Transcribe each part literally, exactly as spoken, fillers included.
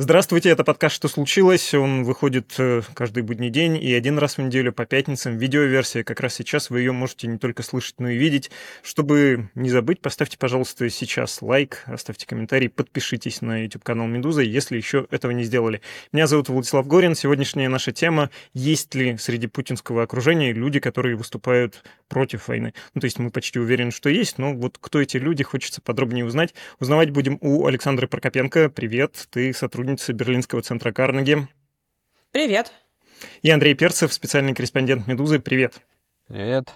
Здравствуйте, это подкаст «Что случилось?». Он выходит каждый будний день и один раз в неделю по пятницам. Видеоверсия как раз сейчас, вы ее можете не только слышать, но и видеть. Чтобы не забыть, поставьте, пожалуйста, сейчас лайк, оставьте комментарий, подпишитесь на YouTube-канал «Медуза», если еще этого не сделали. Меня зовут Владислав Горин. Сегодняшняя наша тема: есть ли среди путинского окружения люди, которые выступают против войны? Ну, то есть мы почти уверены, что есть, но вот кто эти люди, хочется подробнее узнать. Узнавать будем у Александры Прокопенко. Привет, ты сотрудник Берлинского центра Карнеги. Привет. И Андрей Перцев, специальный корреспондент «Медузы». Привет. Привет.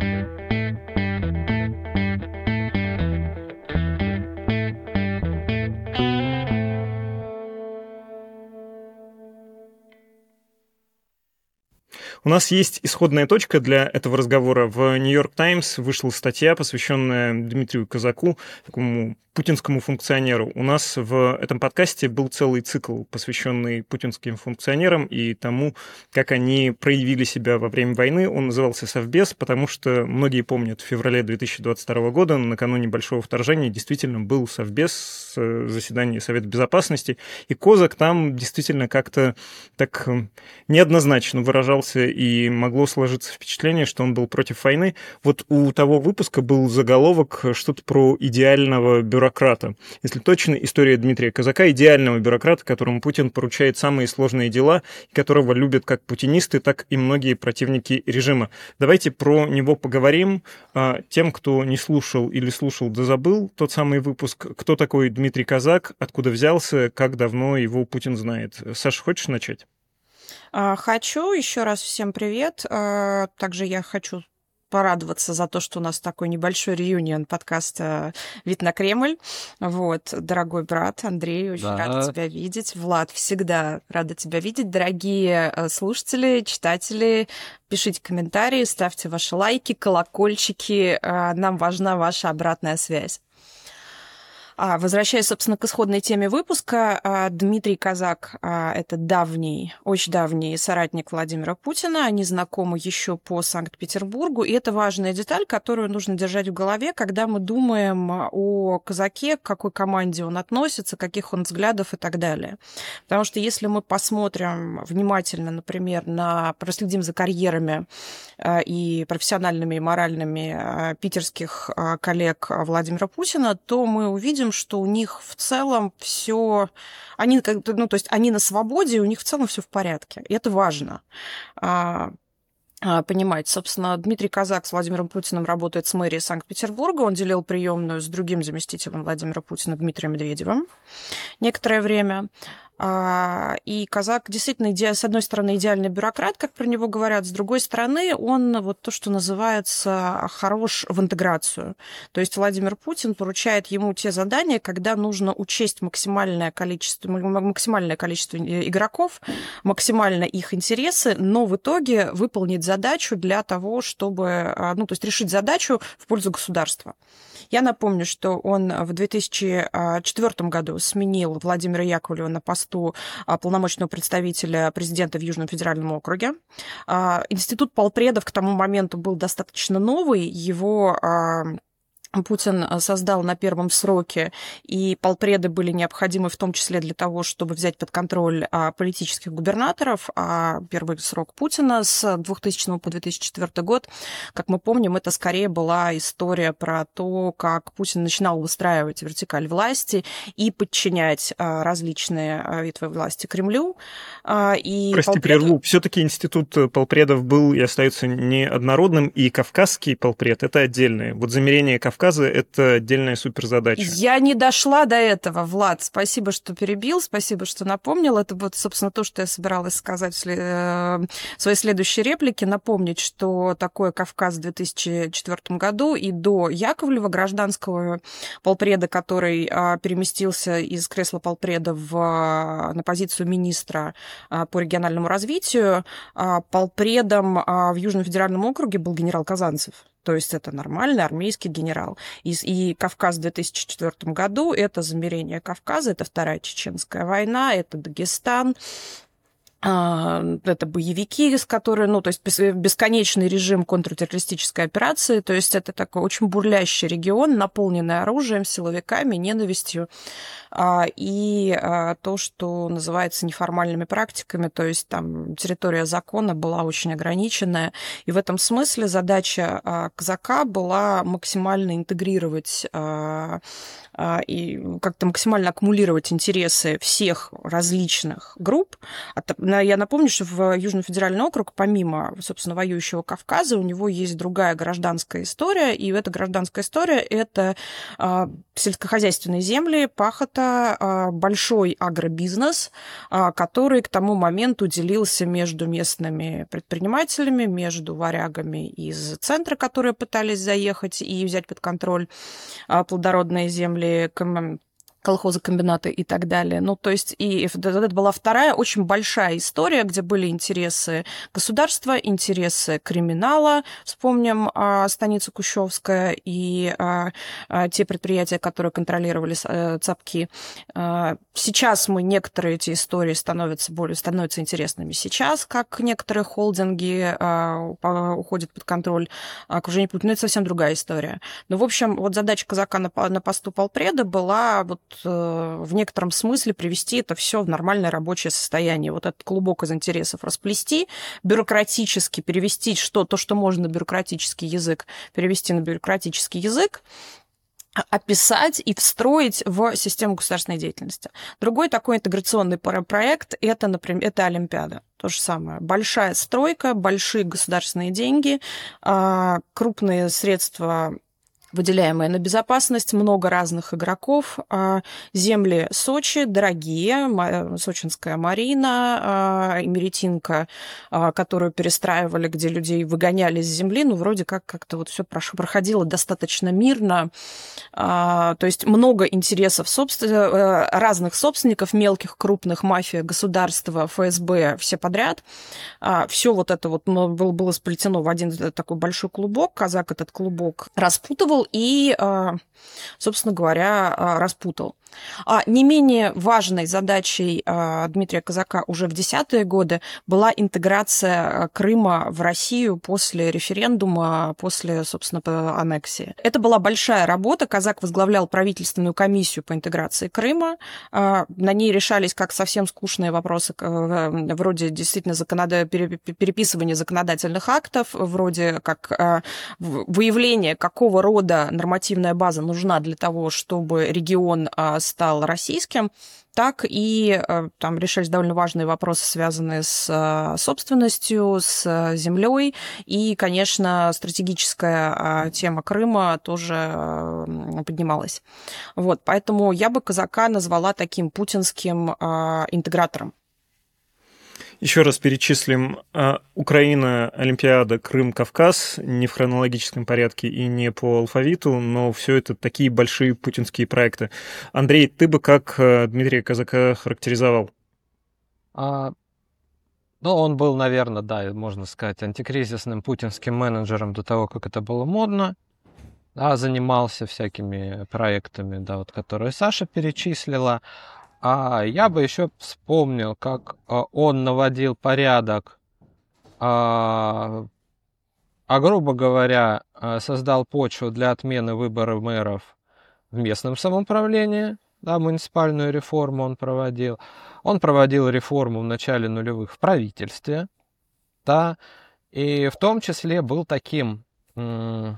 У нас есть исходная точка для этого разговора. В «Нью-Йорк Таймс» вышла статья, посвященная Дмитрию Казаку, такому путинскому функционеру. У нас в этом подкасте был целый цикл, посвященный путинским функционерам и тому, как они проявили себя во время войны. Он назывался «Совбез», потому что многие помнят, в феврале две тысячи двадцать второго года, накануне большого вторжения, действительно был Совбез, заседание Совета Безопасности, и Козак там действительно как-то так неоднозначно выражался, и могло сложиться впечатление, что он был против войны. Вот у того выпуска был заголовок что-то про идеального бюрократа. Если точно, история Дмитрия Казака, идеального бюрократа, которому Путин поручает самые сложные дела, и которого любят как путинисты, так и многие противники режима. Давайте про него поговорим. Тем, кто не слушал или слушал, да забыл тот самый выпуск, кто такой Дмитрий Казак, откуда взялся, как давно его Путин знает. Саша, хочешь начать? Хочу. Еще раз всем привет. Также я хочу порадоваться за то, что у нас такой небольшой реюнион подкаста «Вид на Кремль». Вот, дорогой брат Андрей, очень Да. рада тебя видеть. Влад, всегда рада тебя видеть. Дорогие слушатели, читатели, пишите комментарии, ставьте ваши лайки, колокольчики. Нам важна ваша обратная связь. А, возвращаясь, собственно, к исходной теме выпуска, Дмитрий Казак — это давний, очень давний соратник Владимира Путина. Они знакомы еще по Санкт-Петербургу. И это важная деталь, которую нужно держать в голове, когда мы думаем о Казаке, к какой команде он относится, каких он взглядов и так далее. Потому что если мы посмотрим внимательно, например, на, проследим за карьерами и профессиональными, и моральными питерских коллег Владимира Путина, то мы увидим, что у них в целом все, они, ну, то есть они на свободе, и у них в целом все в порядке. И это важно понимать. Собственно, Дмитрий Казак с Владимиром Путиным работает с мэрией Санкт-Петербурга. Он делил приемную с другим заместителем Владимира Путина Дмитрием Медведевым некоторое время. И Казак действительно, с одной стороны, идеальный бюрократ, как про него говорят, с другой стороны, он вот то, что называется, хорош в интеграцию. То есть Владимир Путин поручает ему те задания, когда нужно учесть максимальное количество, максимальное количество игроков, максимально их интересы, но в итоге выполнить задачу для того, чтобы, ну, то есть решить задачу в пользу государства. Я напомню, что он в две тысячи четвёртом году сменил Владимира Яковлева на посту полномочного представителя президента в Южном федеральном округе. Институт полпредов к тому моменту был достаточно новый, его Путин создал на первом сроке, и полпреды были необходимы в том числе для того, чтобы взять под контроль политических губернаторов. А первый срок Путина с двухтысячного по две тысячи четвёртый год, как мы помним, это скорее была история про то, как Путин начинал выстраивать вертикаль власти и подчинять различные ветви власти Кремлю. И Прости, полпреды... прерву. Все-таки институт полпредов был и остается неоднородным, и кавказский полпред — это отдельное. Вот замерение Кавказа — это отдельная суперзадача. Я не дошла до этого, Влад. Спасибо, что перебил, спасибо, что напомнил. Это вот, собственно, то, что я собиралась сказать в своей следующей реплике. Напомнить, что такое Кавказ в две тысячи четвёртом году и до Яковлева, гражданского полпреда, который переместился из кресла полпреда в, на позицию министра по региональному развитию, полпредом в Южном федеральном округе был генерал Казанцев. То есть это нормальный армейский генерал. И, и Кавказ в две тысячи четвёртом году — это замерение Кавказа, это Вторая Чеченская война, это Дагестан. Это боевики, с которыми, ну, то есть бесконечный режим контртеррористической операции, то есть это такой очень бурлящий регион, наполненный оружием, силовиками, ненавистью, и то, что называется неформальными практиками, то есть там территория закона была очень ограниченная, и в этом смысле задача казака была максимально интегрировать и как-то максимально аккумулировать интересы всех различных групп. Я напомню, что в Южный федеральный округ, помимо, собственно, воюющего Кавказа, у него есть другая гражданская история, и эта гражданская история – это сельскохозяйственные земли, пахота, большой агробизнес, который к тому моменту делился между местными предпринимателями, между варягами из центра, которые пытались заехать и взять под контроль плодородные земли, колхозы, комбинаты и так далее. Ну, то есть, и это была вторая очень большая история, где были интересы государства, интересы криминала. Вспомним а, станицу Кущевская и а, а, те предприятия, которые контролировали а, ЦАПКи. А, сейчас мы, некоторые эти истории становятся более, становятся интересными сейчас, как некоторые холдинги а, по, уходят под контроль окружения Путина. Это совсем другая история. Но, в общем, вот задача казака на, на посту полпреда была вот в некотором смысле привести это все в нормальное рабочее состояние. Вот этот клубок из интересов расплести, бюрократически перевести что, то, что можно на бюрократический язык, перевести на бюрократический язык, описать и встроить в систему государственной деятельности. Другой такой интеграционный проект – это, например, это Олимпиада. То же самое. Большая стройка, большие государственные деньги, крупные средства, выделяемые на безопасность, много разных игроков. Земли Сочи дорогие, Сочинская марина, Имеретинка, которую перестраивали, где людей выгоняли с земли, ну, вроде как как-то вот все проходило достаточно мирно. То есть много интересов собствен... разных собственников, мелких, крупных, мафия, государства, эф эс бэ, все подряд. Все вот это вот было, было сплетено в один такой большой клубок. Казак этот клубок распутывал и, собственно говоря, распутал. А не менее важной задачей Дмитрия Казака уже в десятые годы была интеграция Крыма в Россию после референдума, после, собственно, аннексии. Это была большая работа. Казак возглавлял правительственную комиссию по интеграции Крыма. На ней решались как совсем скучные вопросы, вроде действительно законод... переписывания законодательных актов, вроде как выявление, какого рода нормативная база нужна для того, чтобы регион стал российским, так и там решались довольно важные вопросы, связанные с собственностью, с землей. И, конечно, стратегическая тема Крыма тоже поднималась. Вот, поэтому я бы казака назвала таким путинским интегратором. Еще раз перечислим. Украина, Олимпиада, Крым, Кавказ. Не в хронологическом порядке и не по алфавиту, но все это такие большие путинские проекты. Андрей, ты бы как Дмитрия Казака характеризовал? А, ну, он был, наверное, да, можно сказать, антикризисным путинским менеджером до того, как это было модно. Да, занимался всякими проектами, да, вот, которые Саша перечислила. А я бы еще вспомнил, как он наводил порядок, а, а грубо говоря, создал почву для отмены выборов мэров в местном самоуправлении. Да, муниципальную реформу он проводил. Он проводил реформу в начале нулевых в правительстве. Да, и в том числе был таким... ну,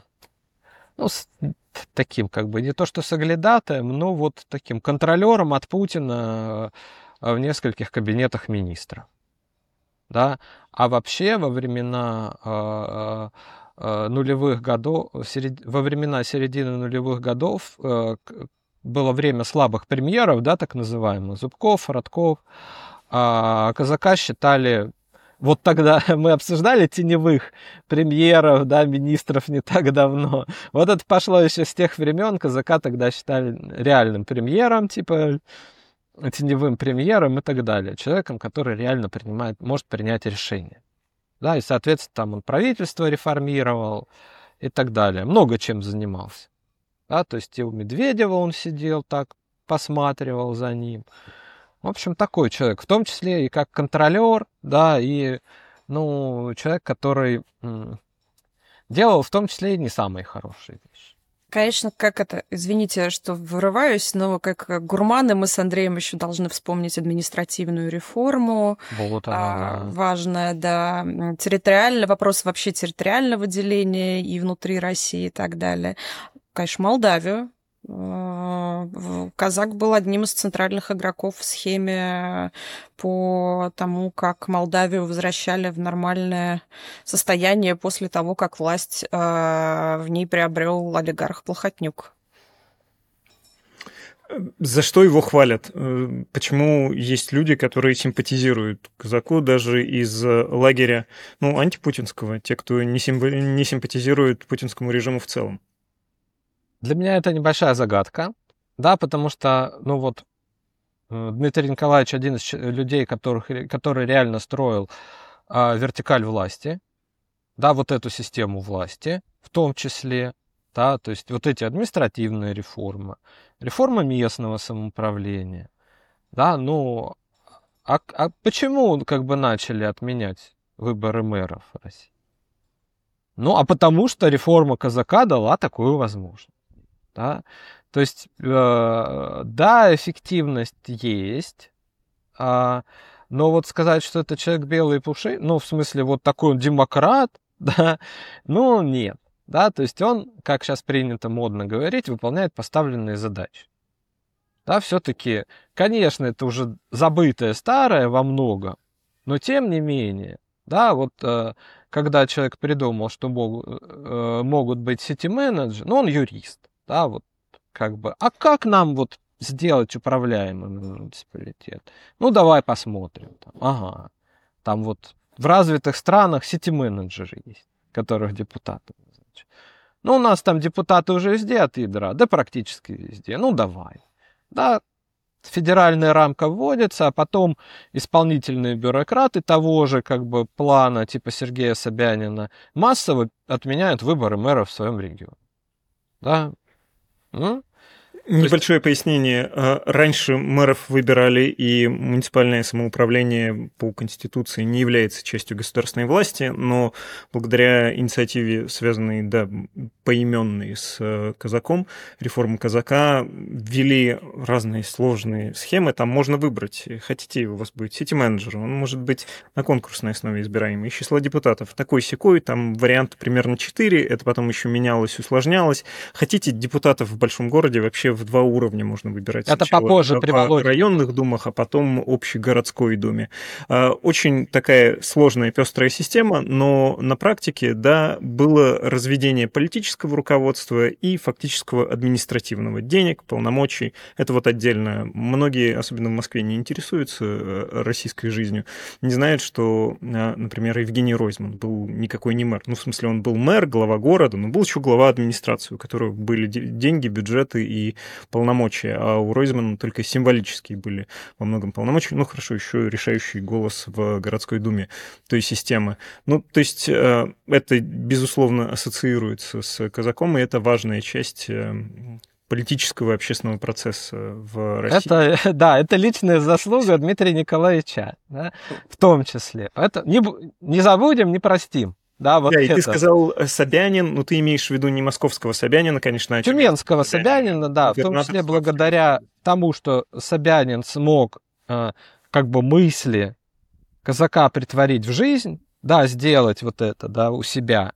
таким, как бы, не то что соглядатаем, но вот таким контролером от Путина в нескольких кабинетах министров. Да? А вообще во времена э, э, нулевых годов, серед... во времена середины нулевых годов э, было время слабых премьеров, да, так называемых, Зубков, Родков. А Казака считали... Вот тогда мы обсуждали теневых премьеров, да, министров не так давно. Вот это пошло еще с тех времен. Казака тогда считали реальным премьером, типа теневым премьером и так далее. Человеком, который реально принимает, может принять решение. Да, и, соответственно, там он правительство реформировал и так далее. Много чем занимался. Да, то есть и у Медведева он сидел так, посматривал за ним. В общем, такой человек, в том числе и как контролер, да, и, ну, человек, который м, делал в том числе и не самые хорошие вещи. Конечно, как это, извините, что вырываюсь, но как гурманы мы с Андреем еще должны вспомнить административную реформу. Вот а, она, да. Важная, да, территориальный вопрос вообще территориального деления и внутри России и так далее. Конечно, Молдавию. Казак был одним из центральных игроков в схеме по тому, как Молдавию возвращали в нормальное состояние после того, как власть в ней приобрел олигарх Плохотнюк. За что его хвалят? Почему есть люди, которые симпатизируют казаку даже из лагеря, ну, антипутинского, те, кто не, симп... не симпатизирует путинскому режиму в целом? Для меня это небольшая загадка, да, потому что, ну вот, Дмитрий Николаевич один из людей, которых, который реально строил а, вертикаль власти, да, вот эту систему власти, в том числе, да, то есть вот эти административные реформы, реформа местного самоуправления, да, ну, а, а почему как бы начали отменять выборы мэров в России? Ну, а потому что реформа казака дала такую возможность. Да? То есть, э, да, эффективность есть, э, но вот сказать, что это человек белый и пушистый, ну, в смысле, вот такой он демократ, да, ну, нет. Да? То есть он, как сейчас принято модно говорить, выполняет поставленные задачи. Да, все-таки, конечно, это уже забытое старое во многом, но тем не менее, да, вот э, когда человек придумал, что могут, э, могут быть сити-менеджеры, ну, он юрист. Да, вот как бы. А как нам вот сделать управляемым муниципалитет? Ну, давай посмотрим. Там. Ага. Там вот в развитых странах сити-менеджеры есть, которых депутаты назначают. Ну, у нас там депутаты уже везде от ядра, да практически везде. Ну, давай. Да, федеральная рамка вводится, а потом исполнительные бюрократы того же как бы плана, типа Сергея Собянина, массово отменяют выборы мэров в своем регионе. Да. Ну, Небольшое есть... пояснение. Раньше мэров выбирали, и муниципальное самоуправление по Конституции не является частью государственной власти, но благодаря инициативе, связанной, да, поименной с казаком, реформы казака, ввели разные сложные схемы. Там можно выбрать, хотите, у вас будет сити-менеджер, он может быть на конкурсной основе избираемый, из числа депутатов. Такой-сякой, там вариант примерно четыре, это потом еще менялось, усложнялось. Хотите депутатов в большом городе, вообще в два уровня можно выбирать. Это попозже при Володе. В районных думах, а потом общегородской думе. Очень такая сложная, пестрая система, но на практике, да, было разведение политического руководства и фактического административного. Денег, полномочий. Это вот отдельно. Многие, особенно в Москве, не интересуются российской жизнью. Не знают, что, например, Евгений Ройзман был никакой не мэр. Ну, в смысле, он был мэр, глава города, но был еще глава администрации, у которого были деньги, бюджеты и полномочия, а у Ройзмана только символические были во многом полномочия, ну, хорошо, еще решающий голос в городской думе той системы. Ну, то есть это, безусловно, ассоциируется с казаком, и это важная часть политического и общественного процесса в России. Это, да, это личная заслуга Дмитрия Николаевича, да, в том числе. Это не, не забудем, не простим. Да, вот да, это. И ты сказал Собянин, ну ты имеешь в виду не московского Собянина, конечно, а Тюменского Собянина, Собянина, да, в том числе благодаря тому, что Собянин смог э, как бы мысли казака притворить в жизнь, да, сделать вот это, да, у себя,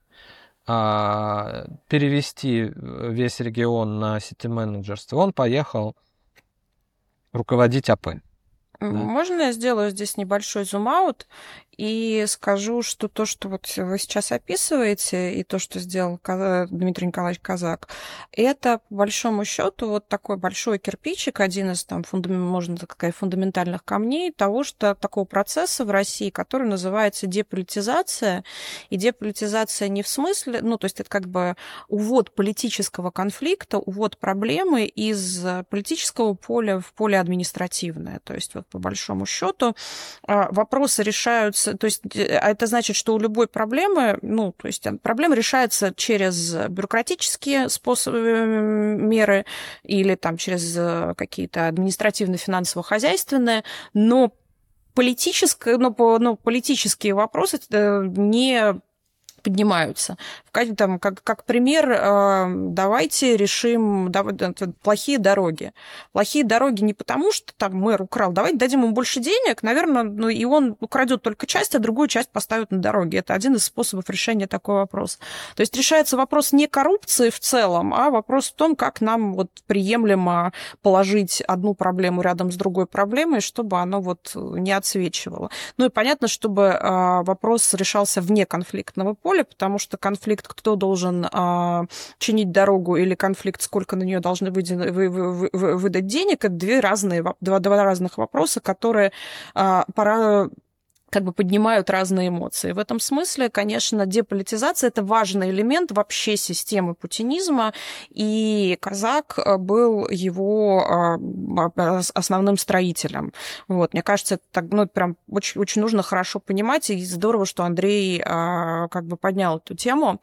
э, перевести весь регион на сити-менеджерство, он поехал руководить АП. Да. Можно я сделаю здесь небольшой зум-аут и скажу, что то, что вот вы сейчас описываете, и то, что сделал Дмитрий Николаевич Казак, это, по большому счету, вот такой большой кирпичик, один из, там, фундам... можно так сказать, фундаментальных камней того, что такого процесса в России, который называется деполитизация. И деполитизация не в смысле, ну, то есть это как бы увод политического конфликта, увод проблемы из политического поля в поле административное. То есть вот по большому счету вопросы решаются то есть это значит, что у любой проблемы, ну, то есть проблема решается через бюрократические способы, меры или там через какие-то административно-финансово-хозяйственные, но политическое, но, но политические вопросы не поднимаются. Там, как, как пример, давайте решим давай, плохие дороги. Плохие дороги не потому, что там мэр украл, давайте дадим ему больше денег, наверное, ну, и он украдет только часть, а другую часть поставит на дороге. Это один из способов решения такого вопроса. То есть решается вопрос не коррупции в целом, а вопрос в том, как нам вот приемлемо положить одну проблему рядом с другой проблемой, чтобы оно вот не отсвечивало. Ну и понятно, чтобы вопрос решался вне конфликтного поля, потому что конфликт, кто должен а, чинить дорогу, или конфликт, сколько на нее должны выйти, вы, вы, вы, выдать денег, это две разные, два, два разных вопроса, которые а, пора как бы поднимают разные эмоции. В этом смысле, конечно, деполитизация – это важный элемент вообще системы путинизма, и Казак был его основным строителем. Вот. Мне кажется, это так, ну, прям очень, очень нужно хорошо понимать, и здорово, что Андрей как бы поднял эту тему.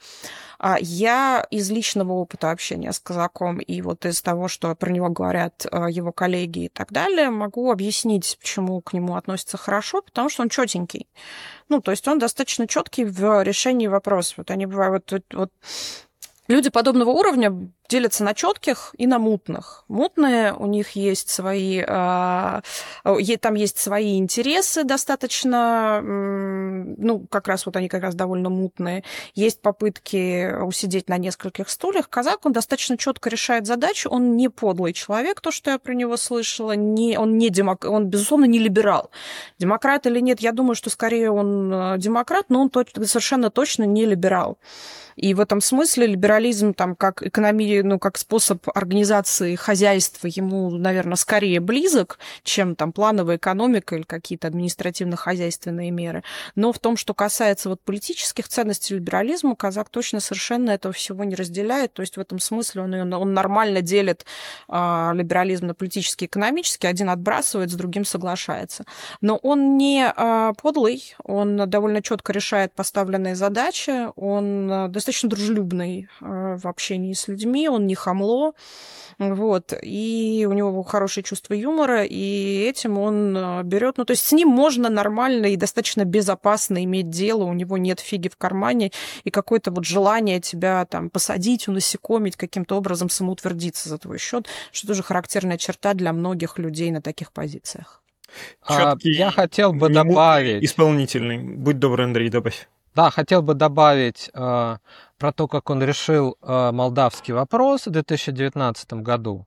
Я из личного опыта общения с Казаком и вот из того, что про него говорят его коллеги и так далее, могу объяснить, почему к нему относятся хорошо, потому что он четенький. Ну, то есть он достаточно четкий в решении вопросов. Вот они бывают вот, вот люди подобного уровня делятся на четких и на мутных. Мутные, у них есть свои, там есть свои интересы достаточно, ну, как раз вот они как раз довольно мутные. Есть попытки усидеть на нескольких стульях. Казак, он достаточно четко решает задачу, он не подлый человек, то, что я про него слышала, не, он, не демок, он, безусловно, не либерал. Демократ или нет, я думаю, что скорее он демократ, но он точно, совершенно точно не либерал. И в этом смысле либерализм там, как экономия, ну, как способ организации хозяйства ему, наверное, скорее близок, чем там плановая экономика или какие-то административно-хозяйственные меры. Но в том, что касается вот политических ценностей либерализма, Казак точно совершенно этого всего не разделяет. То есть в этом смысле он, он нормально делит а, либерализм на политический и экономический, один отбрасывает, с другим соглашается. Но он не а, подлый, он довольно четко решает поставленные задачи, он достаточно достаточно дружелюбный в общении с людьми, он не хамло, вот, и у него хорошее чувство юмора, и этим он берет, ну, то есть с ним можно нормально и достаточно безопасно иметь дело, у него нет фиги в кармане, и какое-то вот желание тебя там посадить, унасекомить, каким-то образом самоутвердиться за твой счет, что тоже характерная черта для многих людей на таких позициях. Четкий, а, я хотел бы добавить... Исполнительный. Будь добр, Андрей, добавь. Да, хотел бы добавить э, про то, как он решил э, молдавский вопрос в две тысячи девятнадцатом году.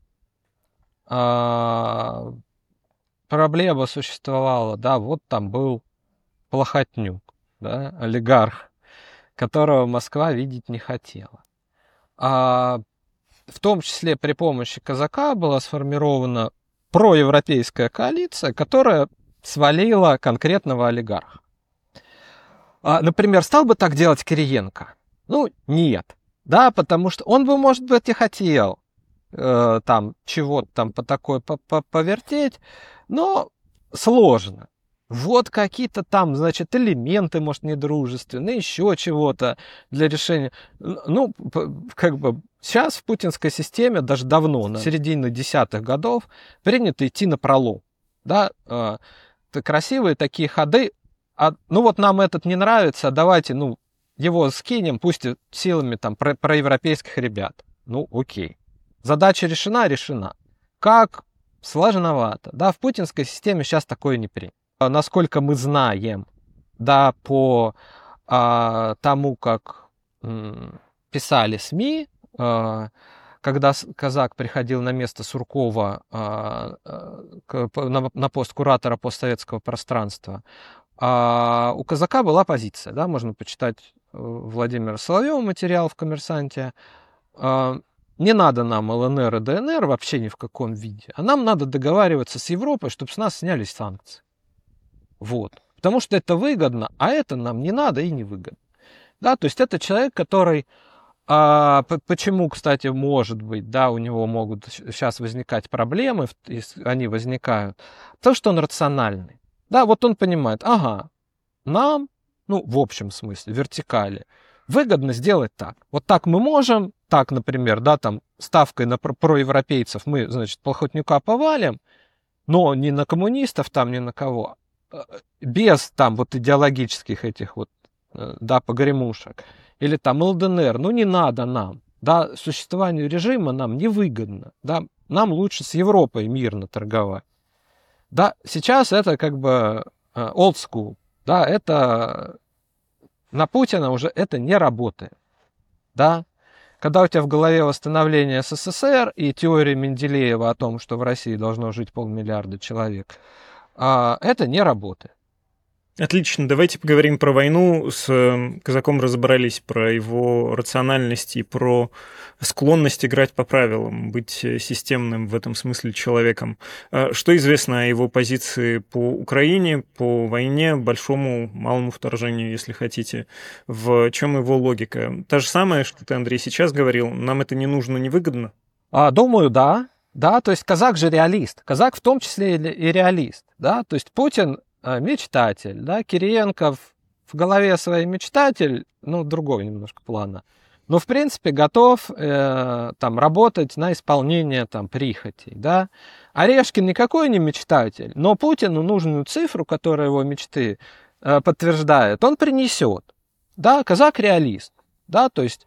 Э, проблема существовала, да, вот там был Плохотнюк, да, олигарх, которого Москва видеть не хотела. А, в том числе при помощи Казака была сформирована проевропейская коалиция, которая свалила конкретного олигарха. Например, стал бы так делать Кириенко? Ну, нет. Да, потому что он бы, может быть, и хотел э, там чего-то там по такой повертеть, но сложно. Вот какие-то там, значит, элементы, может, недружественные, еще чего-то для решения. Ну, как бы сейчас в путинской системе, даже давно, на середине десятых годов, принято идти напролом. Да, э, красивые такие ходы. А, ну вот нам этот не нравится, давайте, ну, его скинем, пусть силами там про- проевропейских ребят. Ну, окей. Задача решена, решена. Как? Сложновато. Да, в путинской системе сейчас такое не принято. Насколько мы знаем, да, по а, тому, как м, писали СМИ, а, когда Казак приходил на место Суркова а, а, на, на пост куратора постсоветского пространства, а у Казака была позиция, да, можно почитать Владимира Соловьева материал в «Коммерсанте». Не надо нам ЛНР и ДНР вообще ни в каком виде, а нам надо договариваться с Европой, чтобы с нас снялись санкции. Вот. Потому что это выгодно, а это нам не надо и не выгодно. Да, то есть это человек, который... А, почему, кстати, может быть, да, у него могут сейчас возникать проблемы, они возникают, потому что он рациональный. Да, вот он понимает, ага, нам, ну, в общем смысле, вертикали, выгодно сделать так. Вот так мы можем, так, например, да, там, ставкой на проевропейцев мы, значит, Плохотнюка повалим, но не на коммунистов, там, ни на кого, без там вот идеологических этих вот, да, погремушек, или там ЛДНР, ну, не надо нам, да, существованию режима нам невыгодно, да, нам лучше с Европой мирно торговать. Да, сейчас это как бы old school, да, это на Путина уже это не работает, да. Когда у тебя в голове восстановление СССР и теория Менделеева о том, что в России должно жить полмиллиарда человек, это не работает. Отлично, давайте поговорим про войну. С Казаком разобрались, про его рациональность и про склонность играть по правилам, быть системным в этом смысле человеком. Что известно о его позиции по Украине, по войне, большому, малому вторжению, если хотите? В чем его логика? Та же самая, что ты, Андрей, сейчас говорил, нам это не нужно, невыгодно? А, думаю, да. Да, то есть казак же реалист. Казак в том числе и реалист. Да? То есть Путин мечтатель, да, Кириенко в, в голове своей мечтатель, ну, другого немножко плана, но, в принципе, готов э, там работать на исполнение там прихотей, да. Орешкин никакой не мечтатель, но Путину нужную цифру, которая его мечты э, подтверждает, он принесет, да, казак реалист, да, то есть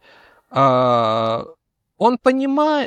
э, он понимает,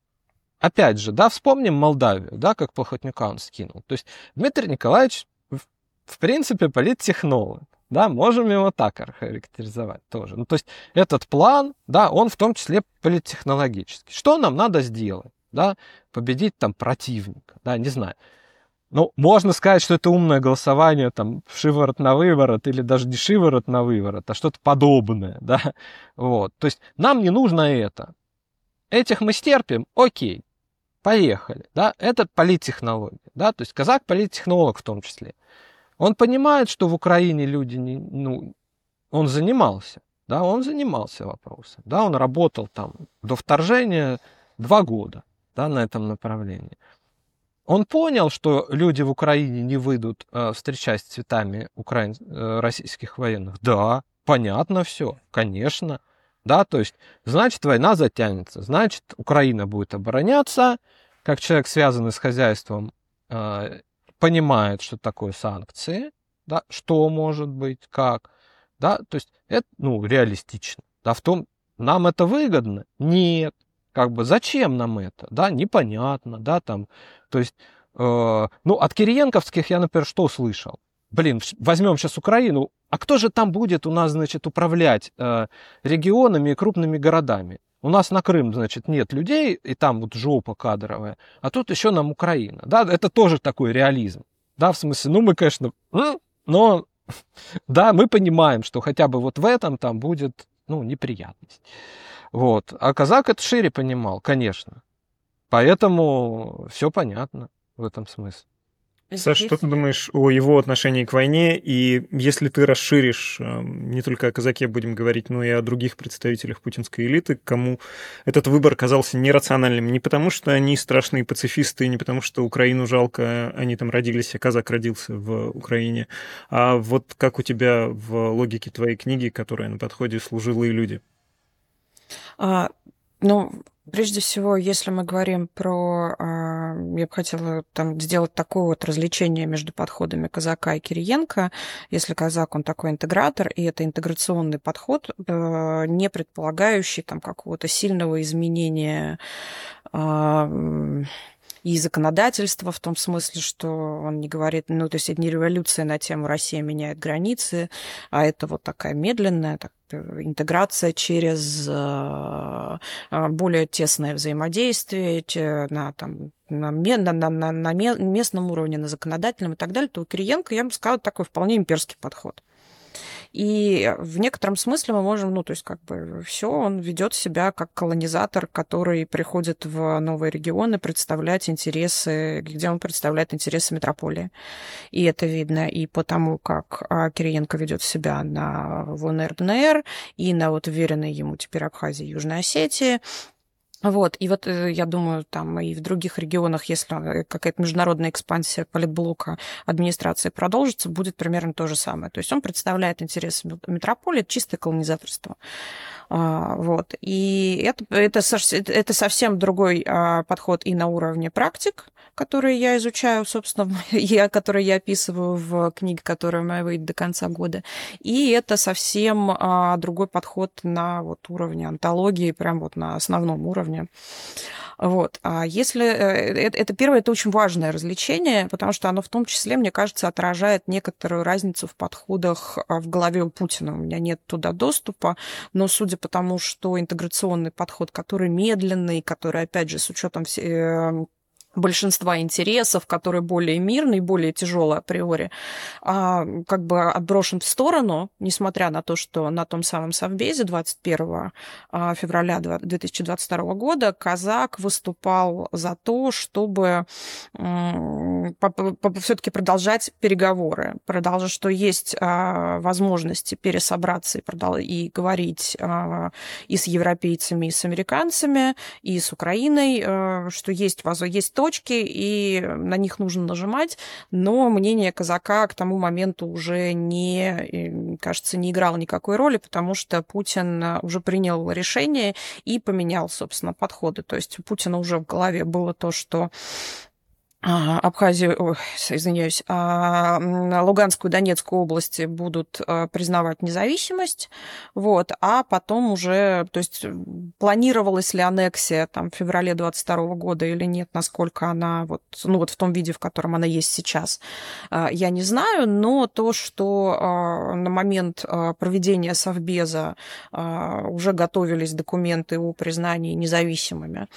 опять же, да, вспомним Молдавию, да, как Плохотнюка он скинул, то есть Дмитрий Николаевич в принципе, политтехнолог, да, можем его так характеризовать тоже. Ну, то есть этот план, да, он в том числе политтехнологический. Что нам надо сделать, да, победить там противника, да, не знаю. Ну, можно сказать, что это умное голосование, там, шиворот на выворот, или даже не шиворот на выворот, а что-то подобное, да, вот. То есть нам не нужно это. Этих мы стерпим, окей, поехали, да, это политтехнология, да, то есть казак политтехнолог в том числе. Он понимает, что в Украине люди не, ну, он занимался, да, он занимался вопросом, да, он работал там до вторжения два года, да, на этом направлении. Он понял, что люди в Украине не выйдут э, встречать с цветами украин... э, российских военных. Да, понятно все, конечно, да, то есть, значит, война затянется, значит, Украина будет обороняться, как человек, связанный с хозяйством, э, понимает, что такое санкции, да, что может быть, как, да, то есть это, ну, реалистично, да, в том, нам это выгодно? Нет, как бы, зачем нам это, да, непонятно, да, там, то есть, э, ну, от кириенковских я, например, что слышал? Блин, возьмем сейчас Украину, а кто же там будет у нас, значит, управлять э, регионами и крупными городами? У нас на Крым, значит, нет людей, и там вот жопа кадровая, а тут еще нам Украина. Да, это тоже такой реализм. Да, в смысле, ну мы, конечно, но, да, мы понимаем, что хотя бы вот в этом там будет, ну, неприятность. Вот. А казак это шире понимал, конечно. Поэтому все понятно в этом смысле. Саша, что ты думаешь о его отношении к войне? И если ты расширишь, не только о казаке будем говорить, но и о других представителях путинской элиты, кому этот выбор казался нерациональным? Не потому, что они страшные пацифисты, не потому, что Украину жалко, они там родились, а казак родился в Украине, а вот как у тебя в логике твоей книги, которая на подходе «Служилые люди»? А, ну... Прежде всего, если мы говорим про... Я бы хотела там сделать такое вот развлечение между подходами казака и Кириенко. Если казак, он такой интегратор, и это интеграционный подход, не предполагающий там какого-то сильного изменения и законодательства, в том смысле, что он не говорит, ну, то есть это не революция на тему «Россия меняет границы», а это вот такая медленная так, интеграция через более тесное взаимодействие на, там, на, на, на, на местном уровне, на законодательном и так далее, то у Кириенко, я бы сказала, такой вполне имперский подход. И в некотором смысле мы можем, ну, то есть как бы все, он ведет себя как колонизатор, который приходит в новые регионы представлять интересы, где он представляет интересы метрополии. И это видно и по тому, как Кириенко ведет себя на ЛНР, ДНР, и на вот уверенной ему теперь Абхазии и Южной Осетии. Вот, и вот я думаю, там и в других регионах, если какая-то международная экспансия политблока администрации продолжится, будет примерно то же самое. То есть он представляет интересы метрополии, чистое колонизаторство. Вот. И это, это, это совсем другой подход и на уровне практик, которые я изучаю, собственно, я, которые я описываю в книге, которая моя выйдет до конца года. И это совсем другой подход на вот уровне онтологии, прям вот на основном уровне. Вот. А если... Это, это первое, это очень важное развлечение, потому что оно в том числе, мне кажется, отражает некоторую разницу в подходах в голове у Путина. У меня нет туда доступа, но судя по тому, что интеграционный подход, который медленный, который, опять же, с учетом все большинства интересов, который более мирный, более тяжелый априори, как бы отброшен в сторону, несмотря на то, что на том самом Совбезе двадцать первого февраля две тысячи двадцать второго года Казак выступал за то, чтобы все-таки продолжать переговоры, продолжать, что есть возможности пересобраться и, продол- и говорить и с европейцами, и с американцами, и с Украиной, что есть, есть точки, и на них нужно нажимать, но мнение Казака к тому моменту уже не, кажется, не играло никакой роли, потому что Путин уже принял решение и поменял, собственно, подходы. То есть у Путина уже в голове было то, что Абхазию, ой, извиняюсь, Луганскую и Донецкую области будут признавать независимость, вот, а потом уже, то есть планировалась ли аннексия там в феврале двадцать второго года или нет, насколько она вот, ну вот в том виде, в котором она есть сейчас, я не знаю, но то, что на момент проведения Совбеза уже готовились документы о признании независимыми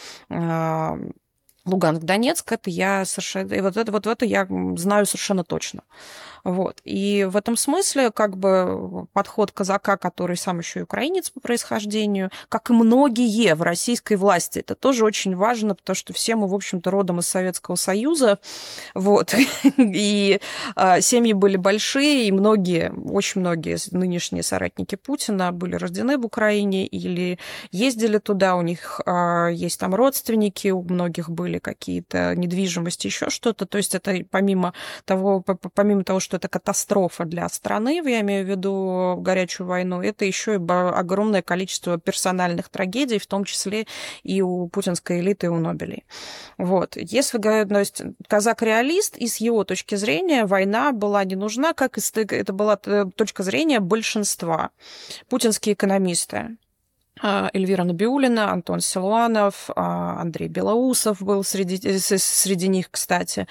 Луганск, Донецк, это я совершенно, и вот это вот это я знаю совершенно точно. Вот. И в этом смысле как бы подход Казака, который сам еще и украинец по происхождению, как и многие в российской власти, это тоже очень важно, потому что все мы, в общем-то, родом из Советского Союза, вот, и семьи были большие, и многие, очень многие нынешние соратники Путина были рождены в Украине или ездили туда, у них есть там родственники, у многих были какие-то недвижимости, еще что-то, то есть это помимо того, помимо того, что это катастрофа для страны, я имею в виду горячую войну, это еще и огромное количество персональных трагедий, в том числе и у путинской элиты, и у Нобелей. Вот. Если говорить, то есть Казак реалист, и с его точки зрения война была не нужна, как это была точка зрения большинства. Путинские экономисты, Эльвира Набиуллина, Антон Силуанов, Андрей Белоусов был среди, среди них, кстати.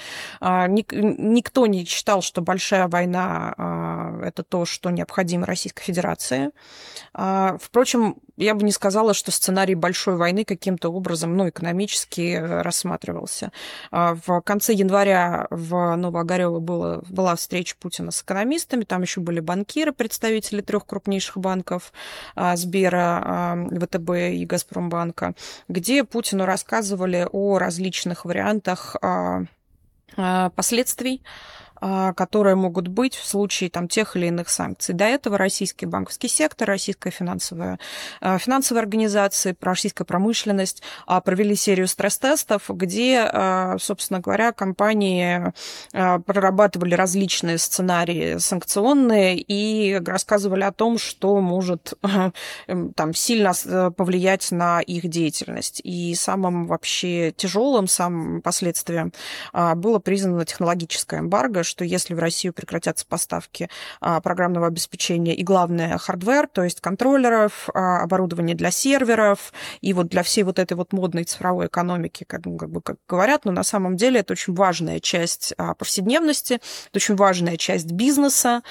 Никто не считал, что большая война – это то, что необходимо Российской Федерации. Впрочем, я бы не сказала, что сценарий большой войны каким-то образом, ну, экономически рассматривался. В конце января в Новоогарёво было, была встреча Путина с экономистами, там еще были банкиры, представители трех крупнейших банков, Сбера, ВТБ и Газпромбанка, где Путину рассказывали о различных вариантах последствий, которые могут быть в случае там, тех или иных санкций. До этого российский банковский сектор, российская финансовая, финансовая организация, российская промышленность провели серию стресс-тестов, где, собственно говоря, компании прорабатывали различные сценарии санкционные и рассказывали о том, что может там, сильно повлиять на их деятельность. И самым вообще тяжелым, самым последствием было признано технологическое эмбарго, что если в Россию прекратятся поставки программного обеспечения и, главное, хардвер, то есть контроллеров, оборудование для серверов и вот для всей вот этой вот модной цифровой экономики, как, как бы как говорят, но на самом деле это очень важная часть повседневности, это очень важная часть бизнеса,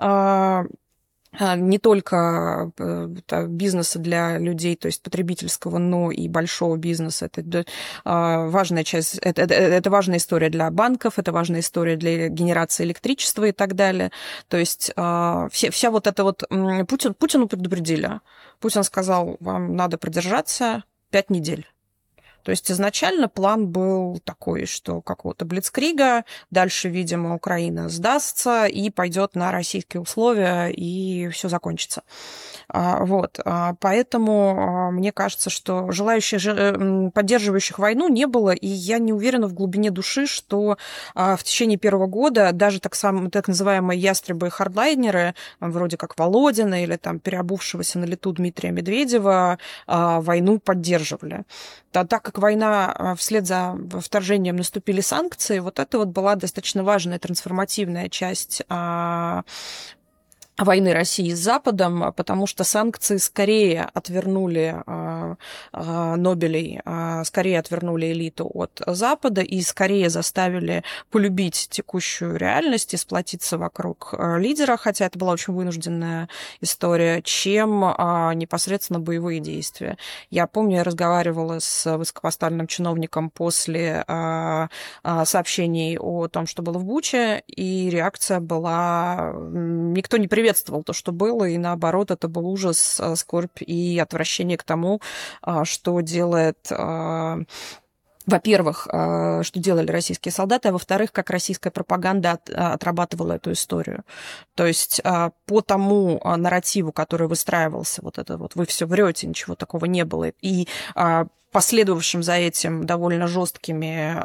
не только бизнеса для людей, то есть потребительского, но и большого бизнеса. Это важная часть, это, это, это важная история для банков, это важная история для генерации электричества и так далее. То есть вся, вся вот эта вот... Путин, Путину предупредили. Путин сказал, вам надо продержаться пять недель. То есть изначально план был такой, что какого-то блицкрига, дальше, видимо, Украина сдастся и пойдет на российские условия, и все закончится. Вот. Поэтому мне кажется, что желающих, поддерживающих войну не было, и я не уверена в глубине души, что в течение первого года даже так, сам, так называемые ястребы и хардлайнеры, вроде как Володина или там переобувшегося на лету Дмитрия Медведева, войну поддерживали. Так как война вслед за вторжением наступили санкции, вот это вот была достаточно важная трансформативная часть войны России с Западом, потому что санкции скорее отвернули э, э, Нобелей, э, скорее отвернули элиту от Запада и скорее заставили полюбить текущую реальность и сплотиться вокруг э, лидера, хотя это была очень вынужденная история, чем э, непосредственно боевые действия. Я помню, я разговаривала с высокопоставленным чиновником после э, э, сообщений о том, что было в Буче, и реакция была... Никто не привел приветствовал то, что было, и наоборот, это был ужас, скорбь и отвращение к тому, что делает... Во-первых, что делали российские солдаты, а во-вторых, как российская пропаганда отрабатывала эту историю. То есть по тому нарративу, который выстраивался, вот это вот «вы все врете, ничего такого не было», и последовавшим за этим довольно жесткими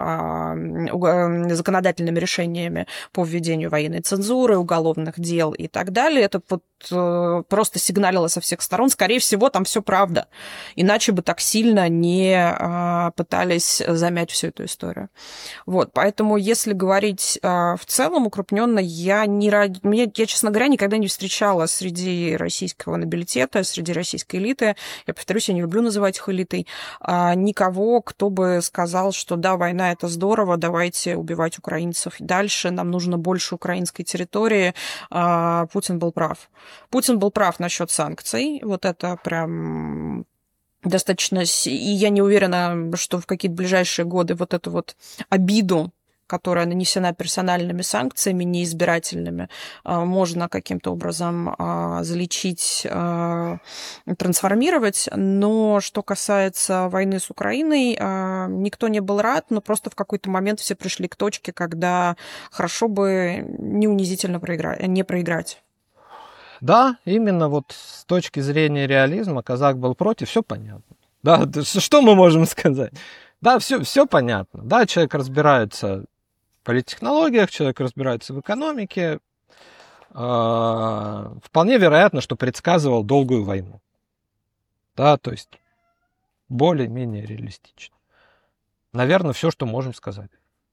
э, законодательными решениями по введению военной цензуры, уголовных дел и так далее, это вот, э, просто сигналило со всех сторон. Скорее всего, там все правда. Иначе бы так сильно не э, пытались замять всю эту историю. Вот, поэтому, если говорить э, в целом укрупненно, я, не, я, я, честно говоря, никогда не встречала среди российского нобилитета, среди российской элиты, я повторюсь, я не люблю называть их элитой, никого, кто бы сказал, что да, война — это здорово, давайте убивать украинцев дальше, нам нужно больше украинской территории. Путин был прав. Путин был прав насчет санкций. Вот это прям достаточно... И я не уверена, что в какие-то ближайшие годы вот эту вот обиду, которая нанесена персональными санкциями, неизбирательными, можно каким-то образом залечить, трансформировать. Но что касается войны с Украиной, никто не был рад, но просто в какой-то момент все пришли к точке, когда хорошо бы не унизительно проиграть, не проиграть. Да, именно вот с точки зрения реализма казак был против, все понятно. Да, что мы можем сказать? Да, все, все понятно. Да, человек разбирается в политтехнологиях, человек разбирается в экономике. Э, вполне вероятно, что предсказывал долгую войну. Да, то есть более-менее реалистично. Наверное, все, что можем сказать.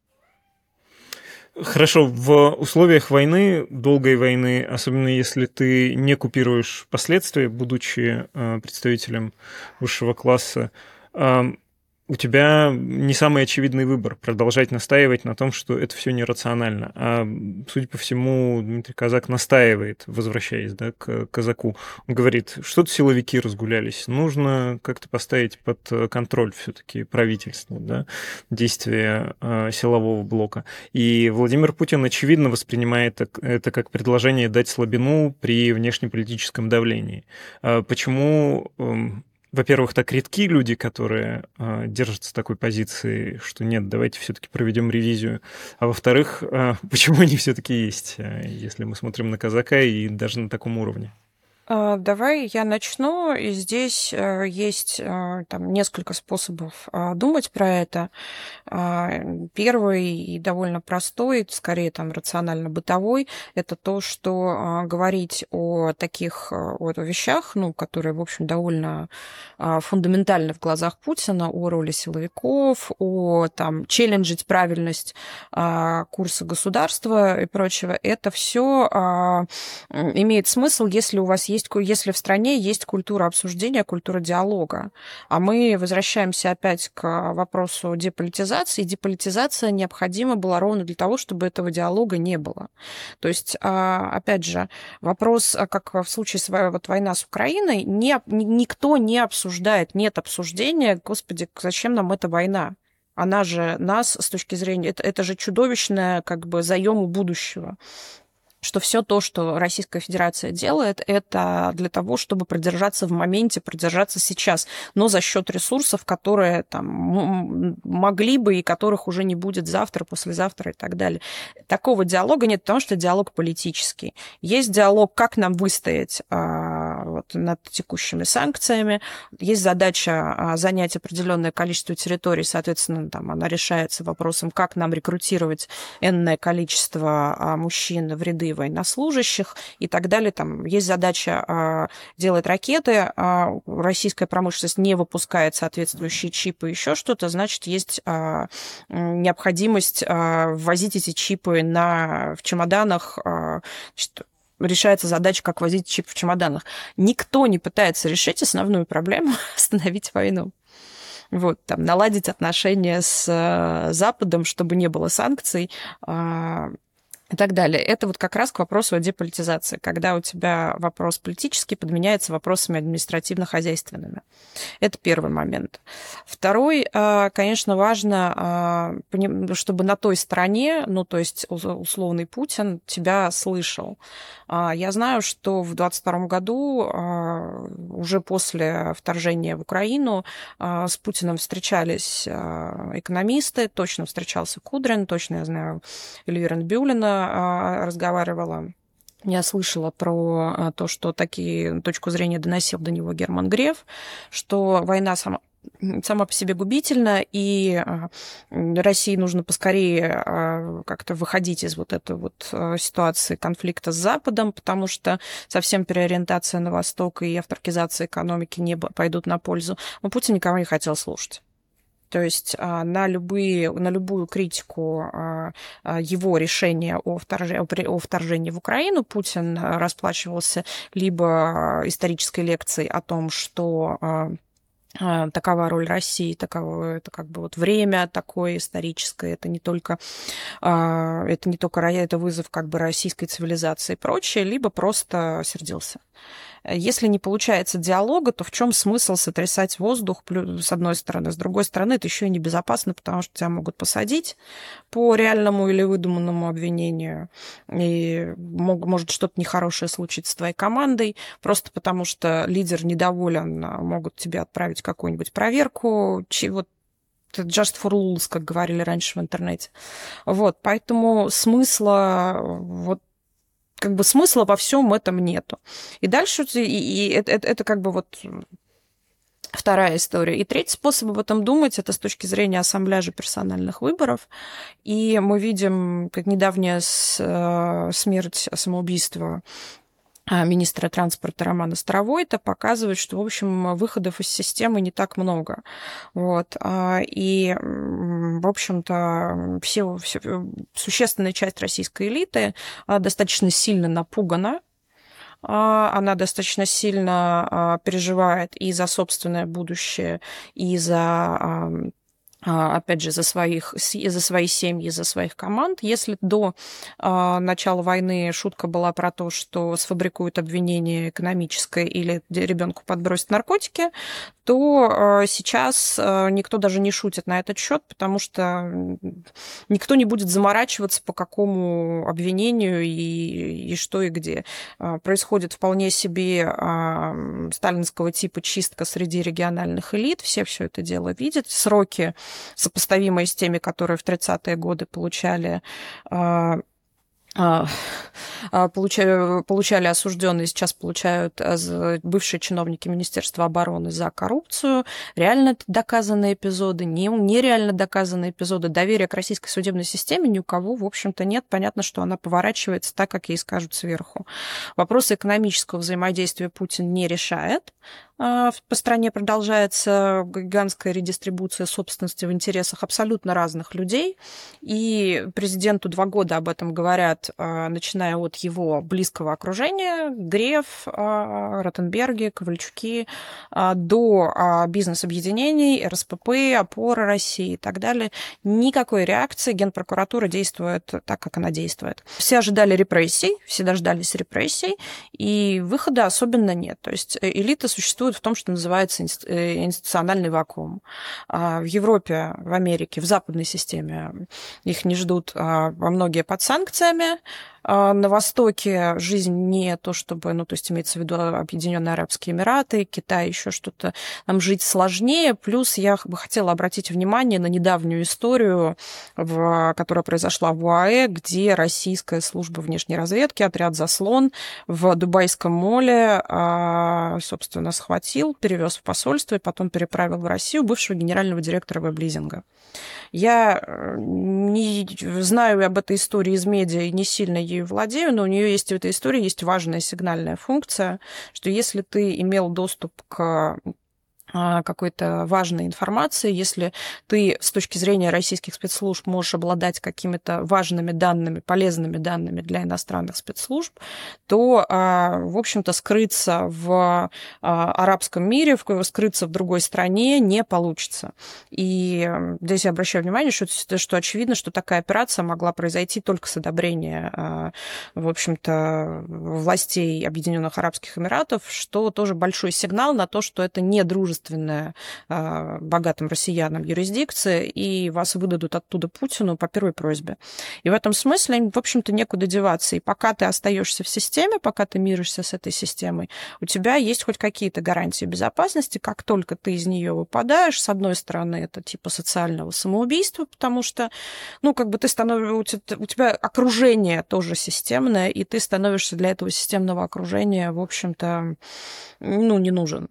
Хорошо, в условиях войны, долгой войны, особенно если ты не купируешь последствия, будучи э, представителем высшего класса, э, у тебя не самый очевидный выбор — продолжать настаивать на том, что это все нерационально. А, судя по всему, Дмитрий Казак настаивает, возвращаясь, да, к Казаку. Он говорит, что-то силовики разгулялись, нужно как-то поставить под контроль все-таки правительство, да, действия а, силового блока. И Владимир Путин, очевидно, воспринимает это как предложение дать слабину при внешнеполитическом давлении. А почему... Во-первых, так редки люди, которые э, держатся такой позиции, что нет, давайте все-таки проведем ревизию. А во-вторых, э, почему они все-таки есть, э, если мы смотрим на Казака и даже на таком уровне? Давай я начну. И здесь есть там несколько способов думать про это. Первый и довольно простой, скорее там рационально-бытовой, это то, что говорить о таких о вещах, ну, которые, в общем, довольно фундаментальны в глазах Путина, о роли силовиков, о там челленджить правильность курса государства и прочего, это все имеет смысл, если у вас есть Есть, если в стране есть культура обсуждения, культура диалога. А мы возвращаемся опять к вопросу деполитизации. Деполитизация необходима была ровно для того, чтобы этого диалога не было. То есть, опять же, вопрос, как в случае с вот, война с Украиной, не, никто не обсуждает, нет обсуждения, господи, зачем нам эта война? Она же нас, с точки зрения, это, это же чудовищное как бы заём будущего. что все то, что Российская Федерация делает, это для того, чтобы продержаться в моменте, продержаться сейчас, но за счет ресурсов, которые там могли бы и которых уже не будет завтра, послезавтра и так далее. Такого диалога нет, потому что диалог политический. Есть диалог, как нам выстоять а, вот, над текущими санкциями. Есть задача а, занять определенное количество территорий, соответственно, там она решается вопросом, как нам рекрутировать энное количество а, мужчин в ряды военнослужащих и так далее. Там есть задача а, делать ракеты, а российская промышленность не выпускает соответствующие чипы, еще что-то, значит, есть а, необходимость а, ввозить эти чипы на, в чемоданах, а, значит, решается задача, как возить чип в чемоданах. Никто не пытается решить основную проблему – остановить войну. Вот, там, наладить отношения с Западом, чтобы не было санкций, а, и так далее. Это вот как раз к вопросу о деполитизации, когда у тебя вопрос политический подменяется вопросами административно-хозяйственными. Это первый момент. Второй, конечно, важно, чтобы на той стороне, ну, то есть условный Путин, тебя слышал. Я знаю, что в двадцать втором году, уже после вторжения в Украину, с Путиным встречались экономисты, точно встречался Кудрин, точно я знаю Эльвира Набиуллина разговаривала. Я слышала про то, что такие точку зрения доносил до него Герман Греф, что война сама сама по себе губительна, и России нужно поскорее как-то выходить из вот этой вот ситуации конфликта с Западом, потому что совсем переориентация на Восток и авторкизация экономики не пойдут на пользу. Но Путин никого не хотел слушать. То есть на, любые, на любую критику его решения о вторжении, о вторжении в Украину Путин расплачивался либо исторической лекцией о том, что такова роль России, таково, это как бы вот время такое историческое, это не только, это не только это вызов как бы российской цивилизации и прочее, либо просто сердился. Если не получается диалога, то в чем смысл сотрясать воздух, с одной стороны, с другой стороны, это еще и небезопасно, потому что тебя могут посадить по реальному или выдуманному обвинению, и может что-то нехорошее случиться с твоей командой, просто потому что лидер недоволен, могут тебе отправить какую-нибудь проверку, вот just for lulz, как говорили раньше в интернете. Вот, поэтому смысла вот как бы смысла во всем этом нету. И дальше и, и это, это, это как бы вот вторая история. И третий способ об этом думать, это с точки зрения ассамбляжа персональных выборов. И мы видим, как недавняя смерть, самоубийство министра транспорта Романа Старовойта показывает, что, в общем, выходов из системы не так много. Вот. И, в общем-то, все, все, существенная часть российской элиты достаточно сильно напугана. Она достаточно сильно переживает и за собственное будущее, и за... опять же, за, своих, за свои семьи, за своих команд. Если до э, начала войны шутка была про то, что сфабрикуют обвинение экономическое или ребенку подбросят наркотики, то э, сейчас э, никто даже не шутит на этот счет, потому что никто не будет заморачиваться, по какому обвинению и, и что и где. Э, происходит вполне себе э, сталинского типа чистка среди региональных элит, все все это дело видят. Сроки сопоставимые с теми, которые в тридцатые годы получали, получали, получали осужденные, сейчас получают бывшие чиновники Министерства обороны за коррупцию. Реально доказанные эпизоды, нереально доказанные эпизоды. Доверия к российской судебной системе ни у кого, в общем-то, нет. Понятно, что она поворачивается так, как ей скажут сверху. Вопросы экономического взаимодействия Путин не решает. По стране продолжается гигантская редистрибуция собственности в интересах абсолютно разных людей. И президенту два года об этом говорят, начиная от его близкого окружения, Греф, Ротенберги, Ковальчуки, до бизнес-объединений, эр эс пэ пэ, Опора России и так далее. Никакой реакции. Генпрокуратура действует так, как она действует. Все ожидали репрессий, все дождались репрессий, и выхода особенно нет. То есть элита существует в том, что называется институциональный вакуум. В Европе, в Америке, в западной системе их не ждут во многие под санкциями. На Востоке жизнь не то чтобы, ну, то есть имеется в виду Объединенные Арабские Эмираты, Китай, еще что-то, там жить сложнее. Плюс я бы хотела обратить внимание на недавнюю историю, в, которая произошла в ОАЭ, где российская служба внешней разведки, отряд «Заслон» в Дубайском моле, собственно, схватил, перевез в посольство и потом переправил в Россию бывшего генерального директора веб-лизинга. Я не знаю об этой истории из медиа и не сильно ею владею, но у нее есть в этой истории есть важная сигнальная функция, что если ты имел доступ к какой-то важной информации, если ты с точки зрения российских спецслужб можешь обладать какими-то важными данными, полезными данными для иностранных спецслужб, то, в общем-то, скрыться в арабском мире, скрыться в другой стране не получится. И здесь я обращаю внимание, что, что очевидно, что такая операция могла произойти только с одобрения, в общем-то, властей Объединенных Арабских Эмиратов, что тоже большой сигнал на то, что это не дружественная богатым россиянам юрисдикция, и вас выдадут оттуда Путину по первой просьбе. И в этом смысле, в общем-то, некуда деваться. И пока ты остаешься в системе, пока ты миришься с этой системой, у тебя есть хоть какие-то гарантии безопасности. Как только ты из нее выпадаешь, с одной стороны, это типа социального самоубийства, потому что, ну, как бы ты становишься, у тебя окружение тоже системное, и ты становишься для этого системного окружения, в общем-то, ну, не нужен.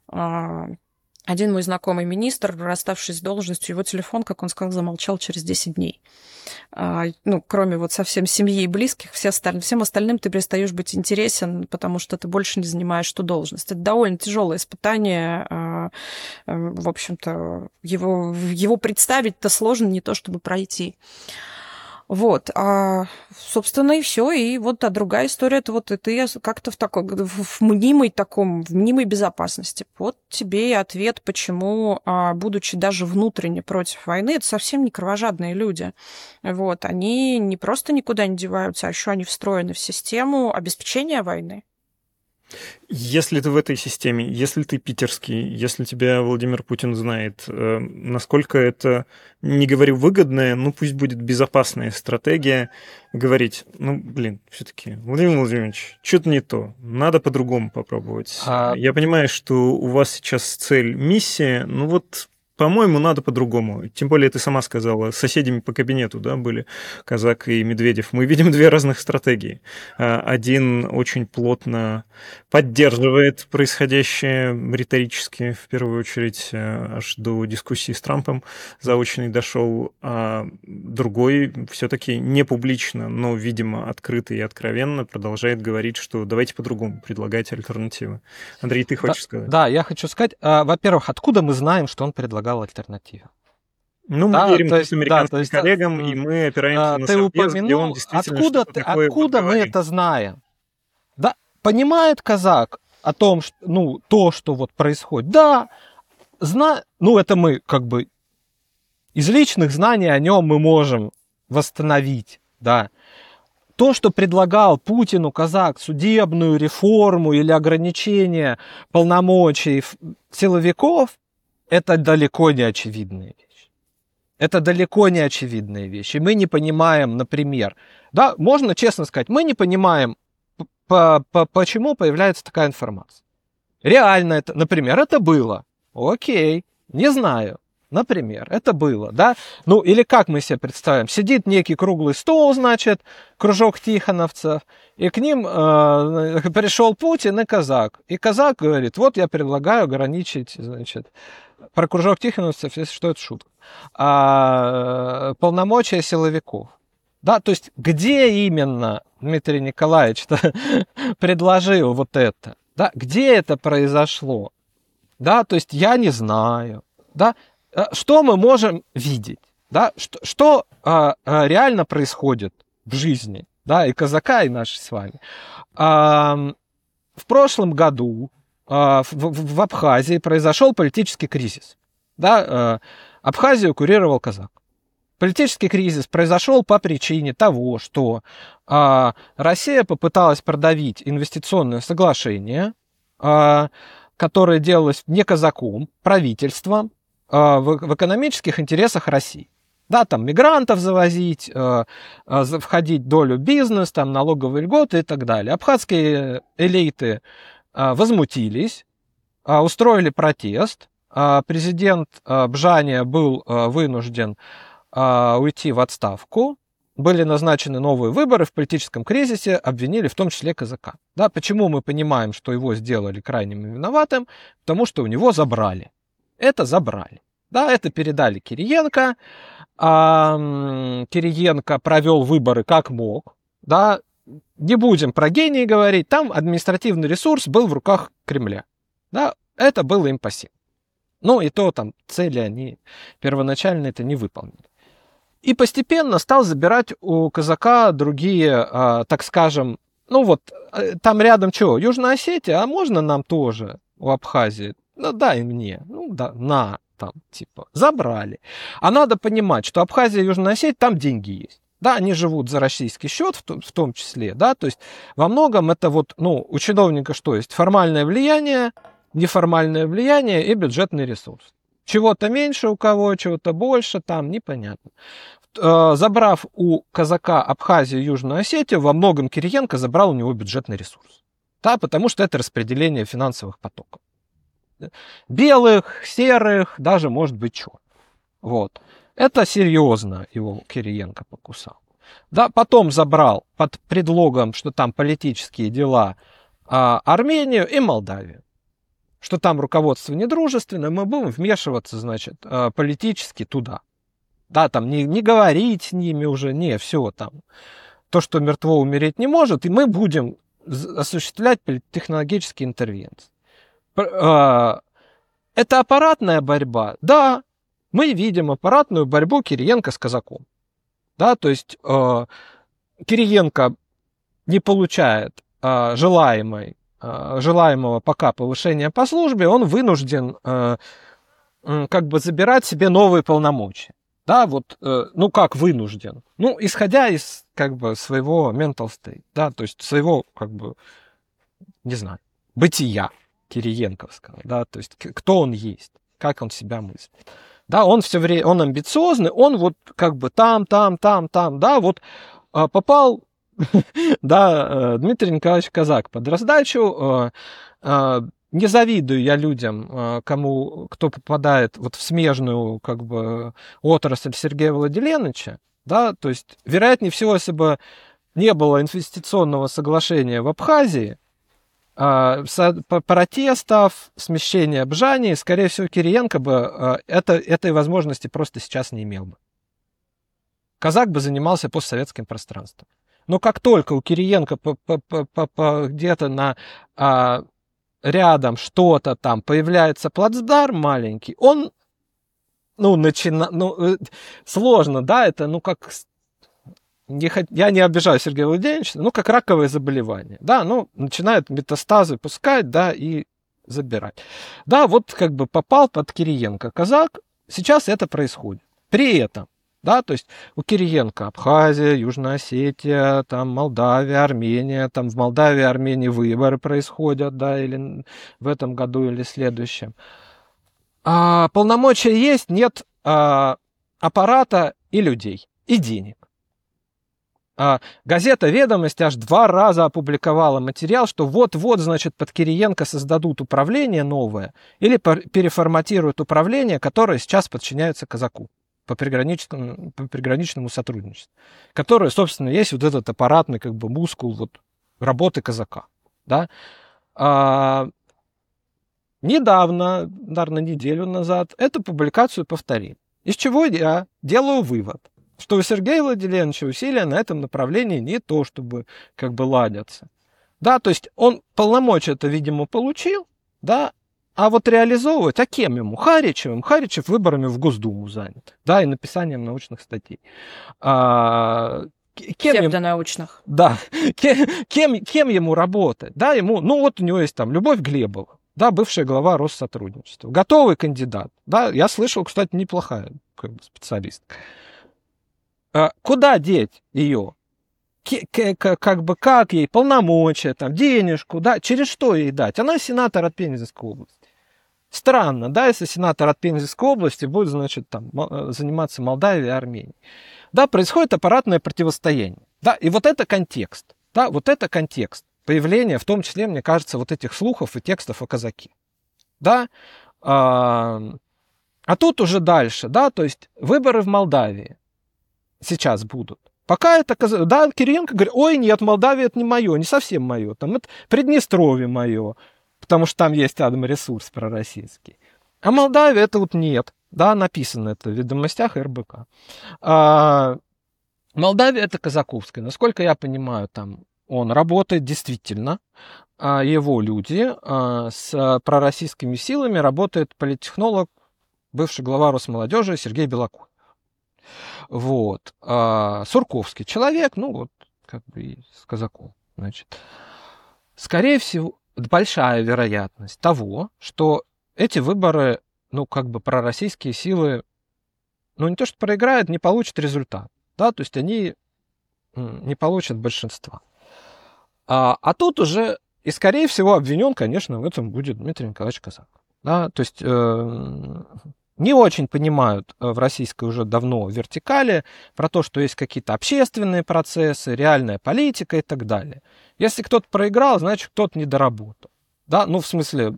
Один мой знакомый министр, расставшись с должностью, его телефон, как он сказал, замолчал через десять дней. Ну, кроме вот совсем семьи и близких, все остальные, всем остальным ты перестаешь быть интересен, потому что ты больше не занимаешь ту должность. Это довольно тяжелое испытание. В общем-то, его, его представить-то сложно, не то чтобы пройти. Вот, а, собственно, и все. И вот а другая история, это вот и ты как-то в такой, в мнимой таком, в мнимой безопасности. Вот тебе и ответ, почему, а, будучи даже внутренне против войны, это совсем не кровожадные люди. Вот, они не просто никуда не деваются, а еще они встроены в систему обеспечения войны. Если ты в этой системе, если ты питерский, если тебя Владимир Путин знает, э, насколько это, не говорю выгодная, ну пусть будет безопасная стратегия, говорить, ну, блин, все-таки, Владимир Владимирович, что-то не то, надо по-другому попробовать. А... Я понимаю, что у вас сейчас цель, миссия, ну вот... По-моему, надо по-другому. Тем более, ты сама сказала, соседями по кабинету, да, были Казак и Медведев. Мы видим две разных стратегии. Один очень плотно поддерживает происходящее риторически, в первую очередь, аж до дискуссии с Трампом заочный дошел, а другой все-таки не публично, но, видимо, открыто и откровенно продолжает говорить, что давайте по-другому, предлагайте альтернативы. Андрей, ты хочешь да, сказать? Да, я хочу сказать, во-первых, откуда мы знаем, что он предлагает альтернативу? Ну, мы да, верим то есть, американским да, есть, коллегам, и мы опираемся а, на ты совбез, упомянул, где он действительно откуда, что-то ты, такое откуда вот мы это знаем? Да, понимает казак о том, что, ну, то, что вот происходит? Да, зна... ну, это мы как бы из личных знаний о нем мы можем восстановить, да. То, что предлагал Путину казак, судебную реформу или ограничение полномочий силовиков, это далеко не очевидные вещи. Это далеко не очевидные вещи. Мы не понимаем, например, да, можно честно сказать, мы не понимаем, почему появляется такая информация. Реально это, например, это было. Окей, не знаю. Например, это было, да? Ну, или как мы себе представим? Сидит некий круглый стол, значит, кружок тихоновцев, и к ним э, пришел Путин и казак. И казак говорит, вот я предлагаю ограничить, значит, про кружок тихоновцев, если что, это шутка, а, полномочия силовиков. Да, то есть, где именно Дмитрий Николаевич предложил вот это? Да, где это произошло? Да, то есть, я не знаю, да? Что мы можем видеть? Да? Что, что а, а, реально происходит в жизни? Да, и казака, и нашей с вами. А, в прошлом году а, в, в, в Абхазии произошел политический кризис. Да? А, Абхазию курировал казак. Политический кризис произошел по причине того, что а, Россия попыталась продавить инвестиционное соглашение, а, которое делалось не казаком, правительством, В, в экономических интересах России. Да, там мигрантов завозить, э, э, входить в долю бизнес, там налоговые льготы и так далее. Абхазские элиты э, возмутились, э, устроили протест. Э, президент э, Бжания был э, вынужден э, уйти в отставку. Были назначены новые выборы, в политическом кризисе обвинили в том числе казака. Да, почему мы понимаем, что его сделали крайним виноватым? Потому что у него забрали. Это забрали. Да, это передали Кириенко. А Кириенко провел выборы как мог. Да, не будем про гений говорить. Там административный ресурс был в руках Кремля. Да, это было им по силам. Ну и то там цели они первоначально это не выполнили. И постепенно стал забирать у казака другие, а, так скажем, ну вот, там рядом что, Южная Осетия, а можно нам тоже у Абхазии? Ну дай мне, ну да, на, там, типа, забрали. А надо понимать, что Абхазия и Южная Осетия, там деньги есть. Да, они живут за российский счет в том, в том числе, да, то есть во многом это вот, ну, у чиновника что есть? Формальное влияние, неформальное влияние и бюджетный ресурс. Чего-то меньше у кого, чего-то больше, там непонятно. Забрав у казака Абхазию и Южную Осетию, во многом Кириенко забрал у него бюджетный ресурс. Да, потому что это распределение финансовых потоков. Белых, серых, даже, может быть, черных. Вот. Это серьезно его Кириенко покусал. Да, потом забрал под предлогом, что там политические дела, Армению и Молдавию. Что там руководство недружественное, мы будем вмешиваться, значит, политически туда. Да, там не, не говорить с ними уже, не, все там. То, что мертво умереть не может, и мы будем осуществлять технологические интервенции. Это аппаратная борьба? Да, мы видим аппаратную борьбу Кириенко с казаком. Да, то есть э, Кириенко не получает э, желаемой, э, желаемого пока повышения по службе, он вынужден э, э, как бы забирать себе новые полномочия. Да, вот, э, ну как вынужден? Ну, исходя из, как бы, своего mental state, да, то есть своего, как бы, не знаю, бытия кириенковского, да, то есть кто он есть, как он себя мыслит. Да, он все время, он амбициозный, он вот как бы там, там, там, там, да, вот э, попал, да, э, Дмитрий Николаевич Казак под раздачу, э, э, не завидую я людям, кому, кто попадает вот в смежную, как бы, отрасль Сергея Владиленовича, да, то есть, вероятнее всего, если бы не было инвестиционного соглашения в Абхазии, протестов, смещения Бжании, скорее всего, Кириенко бы это, этой возможности просто сейчас не имел бы. Казак бы занимался постсоветским пространством. Но как только у Кириенко где-то на... рядом что-то там, появляется плацдарм маленький, он, ну, начинает, ну, сложно, да, это, ну, как, не, я не обижаю Сергея Владимировича, ну, как раковое заболевание, да, ну, начинают метастазы пускать, да, и забирать. Да, вот как бы попал под Кириенко казак, сейчас это происходит. При этом, да, то есть у Кириенко Абхазия, Южная Осетия, там Молдавия, Армения, там в Молдавии, Армении выборы происходят, да, или в этом году, или в следующем. А, полномочия есть, нет а, аппарата и людей, и денег. А, газета «Ведомости» аж два раза опубликовала материал, что вот-вот, значит, под Кириенко создадут управление новое или переформатируют управление, которое сейчас подчиняется казаку. По приграничному, по приграничному сотрудничеству, которое, собственно, есть вот этот аппаратный как бы мускул вот, работы казака. Да? А, недавно, наверное, неделю назад, эту публикацию повторили. Из чего я делаю вывод, что у Сергея Владимировича усилия на этом направлении не то, чтобы как бы ладятся. Да, то есть он полномочия-то, видимо, получил, да, а вот реализовывать, а кем ему? Харичевым. Харичев выборами в Госдуму занят. Да, и написанием научных статей. А, кем Псевдонаучных. Ему, да. Кем, кем, кем ему работать? Да, ему, ну вот у него есть там Любовь Глебова, да, бывшая глава Россотрудничества. Готовый кандидат. Да, я слышал, кстати, неплохая как бы, специалистка. А, куда деть ее? Как бы как ей полномочия, там, денежку, да, через что ей дать? Она сенатор от Пензенской области. Странно, да, если сенатор от Пензенской области будет, значит, там, заниматься Молдавией и Арменией. Да, происходит аппаратное противостояние. Да, и вот это контекст. Да, вот это контекст появления, в том числе, мне кажется, вот этих слухов и текстов о казаке. Да, а, а тут уже дальше, да, то есть выборы в Молдавии сейчас будут. Пока это казак, да, Кириенко говорит, ой, нет, Молдавия это не мое, не совсем мое, там это Приднестровье мое, потому что там есть адмресурс пророссийский. А Молдавия это вот нет, да, написано это в ведомостях эр бэ ка. А, Молдавия это казаковская, насколько я понимаю, там он работает действительно, а его люди а, с пророссийскими силами работает политтехнолог, бывший глава Росмолодежи Сергей Белокур. Вот. А, Сурковский человек, ну вот, как бы и с казаком. Значит, скорее всего, большая вероятность того, что эти выборы, ну, как бы пророссийские силы, ну, не то что проиграют, не получат результат. Да, то есть они не получат большинства. А, а тут уже, и скорее всего, обвинен, конечно, в этом будет Дмитрий Николаевич Казак. Да, то есть э, не очень понимают в российской уже давно вертикали про то, что есть какие-то общественные процессы, реальная политика и так далее. Если кто-то проиграл, значит, кто-то не доработал. Да, ну, в смысле,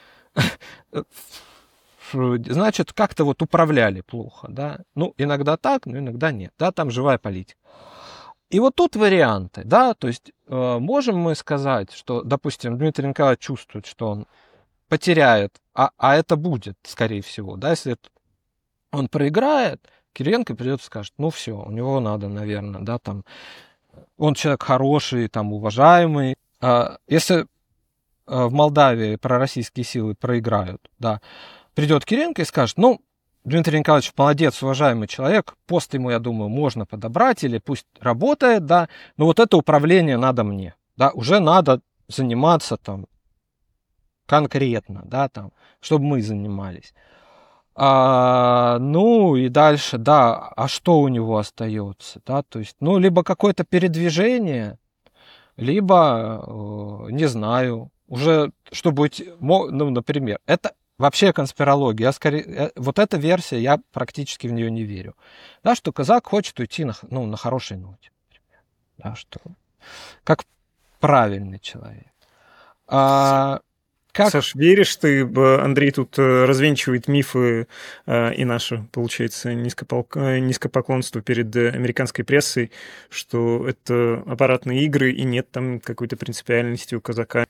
значит, как-то вот управляли плохо, да. Ну, иногда так, но иногда нет, да, там живая политика. И вот тут варианты, да, то есть э, можем мы сказать, что, допустим, Дмитрий Николаевич чувствует, что он потеряет, а, а это будет, скорее всего, да, если это, он проиграет, Кириенко придет и скажет, ну все, у него надо, наверное, да, там, он человек хороший, там, уважаемый. А если в Молдавии пророссийские силы проиграют, да, придет Кириенко и скажет, ну, Дмитрий Николаевич молодец, уважаемый человек, пост ему, я думаю, можно подобрать, или пусть работает, да, но вот это управление надо мне, да, уже надо заниматься там конкретно, да, там, чтобы мы занимались. А, ну и дальше, да, а что у него остается, да, то есть, ну, либо какое-то передвижение, либо, э, не знаю, уже, что будет, ну, например, это вообще конспирология. Я скорее, вот эта версия, я практически в нее не верю. Да, что казак хочет уйти на, ну, на хорошей ноте. Да, что как правильный человек. А, как... Саш, веришь ты, Андрей тут развенчивает мифы и наше, получается, низкопол... низкопоклонство перед американской прессой, что это аппаратные игры и нет там какой-то принципиальности у казака?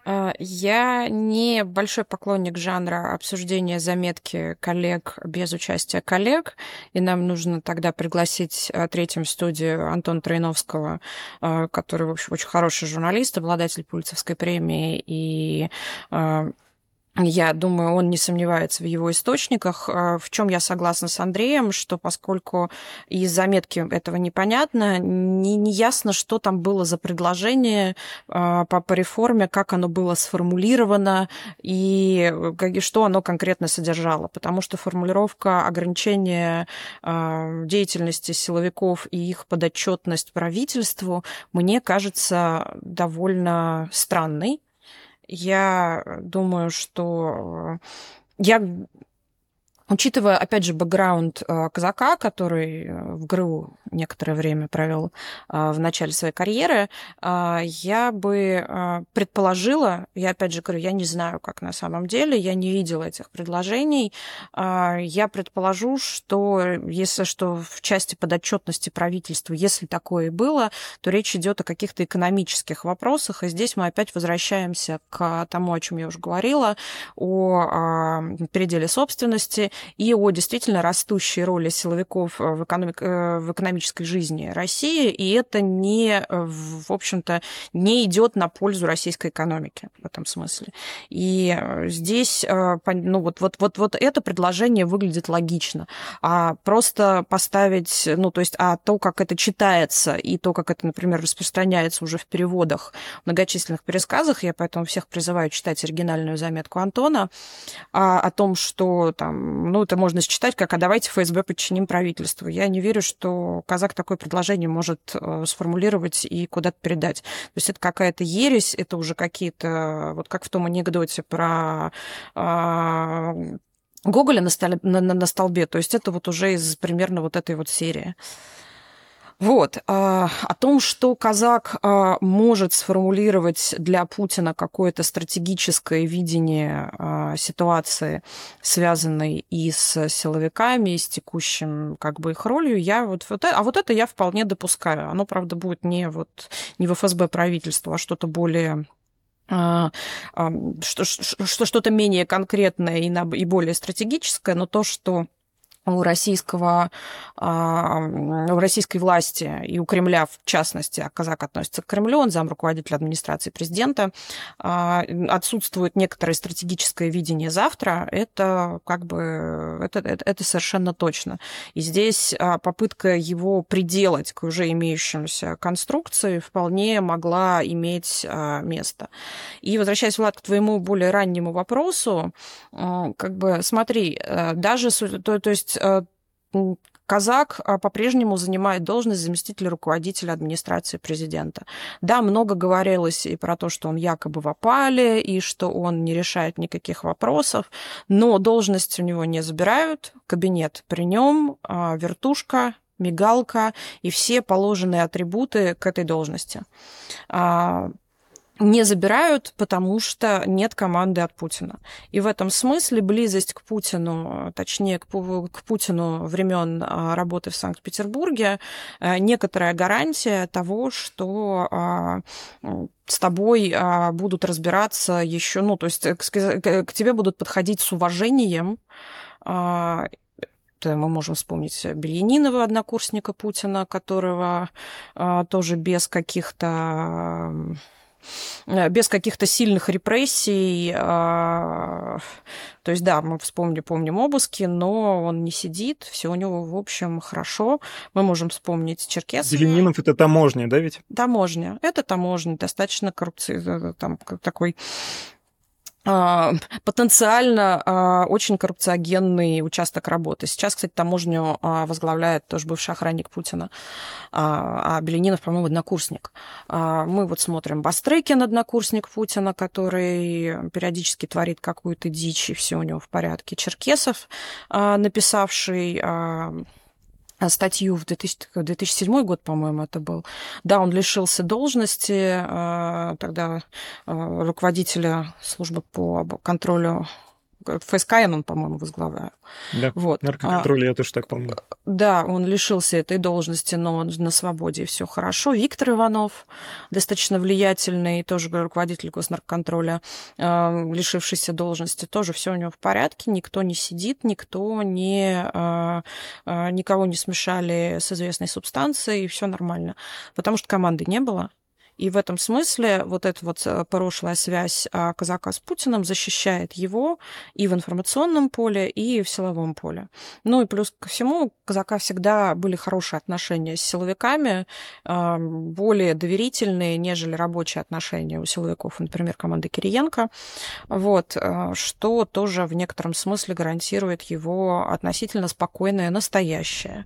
Я не большой поклонник жанра обсуждения заметки коллег без участия коллег, и нам нужно тогда пригласить третьим в студию Антона Троиновского, который, в общем, очень хороший журналист, обладатель Пулитцеровской премии, и я думаю, он не сомневается в его источниках. В чем я согласна с Андреем, что поскольку из заметки этого непонятно, не, не ясно, что там было за предложение по, по реформе, как оно было сформулировано и что оно конкретно содержало. Потому что формулировка ограничения деятельности силовиков и их подотчетность правительству мне кажется довольно странной. Я думаю, что я, учитывая, опять же, бэкграунд казака, который в ГРУ некоторое время провел в начале своей карьеры, я бы предположила, я опять же говорю, я не знаю, как на самом деле, я не видела этих предложений, я предположу, что если что в части подотчетности правительству, если такое и было, то речь идет о каких-то экономических вопросах, и здесь мы опять возвращаемся к тому, о чем я уже говорила, о переделе собственности и о действительно растущей роли силовиков в, экономик... в экономической жизни России, и это не, в общем-то, не идет на пользу российской экономики в этом смысле. И здесь, ну, вот, вот, вот, вот это предложение выглядит логично. А просто поставить, ну, то есть, а то, как это читается, и то, как это, например, распространяется уже в переводах, в многочисленных пересказах, я поэтому всех призываю читать оригинальную заметку Антона, о том, что там ну, это можно считать как, а давайте ФСБ подчиним правительству. Я не верю, что казак такое предложение может сформулировать и куда-то передать. То есть это какая-то ересь, это уже какие-то, вот как в том анекдоте про а, Гоголя на, столе, на, на столбе, то есть это вот уже из примерно вот этой вот серии. Вот. О том, что казак может сформулировать для Путина какое-то стратегическое видение ситуации, связанной и с силовиками, и с текущим как бы их ролью, я вот, вот, а вот это я вполне допускаю. Оно, правда, будет не, вот, не в ФСБ правительство, а что-то более... что-то менее конкретное и более стратегическое, но то, что у российского, у российской власти и у Кремля, в частности, а казак относится к Кремлю, он замруководитель администрации президента, отсутствует некоторое стратегическое видение завтра, это как бы, это, это, это совершенно точно. И здесь попытка его приделать к уже имеющимся конструкции вполне могла иметь место. И возвращаясь, Влад, к твоему более раннему вопросу, как бы, смотри, даже, то, то есть казак по-прежнему занимает должность заместителя руководителя администрации президента. Да, много говорилось и про то, что он якобы в опале, и что он не решает никаких вопросов, но должность у него не забирают, кабинет при нем, вертушка, мигалка и все положенные атрибуты к этой должности. Не забирают, потому что нет команды от Путина. И в этом смысле близость к Путину, точнее, к, к Путину времен работы в Санкт-Петербурге, некоторая гарантия того, что с тобой будут разбираться еще, ну, то есть к, к тебе будут подходить с уважением. Мы можем вспомнить Бельянинова, однокурсника Путина, которого тоже без каких-то... без каких-то сильных репрессий. То есть, да, мы вспомним, помним обыски, но он не сидит, все у него, в общем, хорошо. Мы можем вспомнить Черкесова. Бельянинов — это таможня, да ведь? Таможня. Это таможня, достаточно коррупционный, там, такой... потенциально очень коррупциогенный участок работы. Сейчас, кстати, таможню возглавляет тоже бывший охранник Путина, а Бельянинов, по-моему, однокурсник. Мы вот смотрим Бастрыкин, однокурсник Путина, который периодически творит какую-то дичь, и все у него в порядке. Черкесов, написавший... статью в две тысячи седьмой год, по-моему, это был. Да, он лишился должности тогда руководителя службы по контролю ФСКН, он, по-моему, возглавлял. Да, вот. Наркоконтроль, я тоже так помню. Да, он лишился этой должности, но он на свободе, и все хорошо. Виктор Иванов, достаточно влиятельный, тоже руководитель госнаркоконтроля, лишившийся должности, тоже все у него в порядке, никто не сидит, никто не, никого не смешали с известной субстанцией, и все нормально. Потому что команды не было. И в этом смысле вот эта вот прошлая связь казака с Путиным защищает его и в информационном поле, и в силовом поле. Ну и плюс ко всему, у казака всегда были хорошие отношения с силовиками, более доверительные, нежели рабочие отношения у силовиков, например, команды Кириенко, вот, что тоже в некотором смысле гарантирует его относительно спокойное настоящее.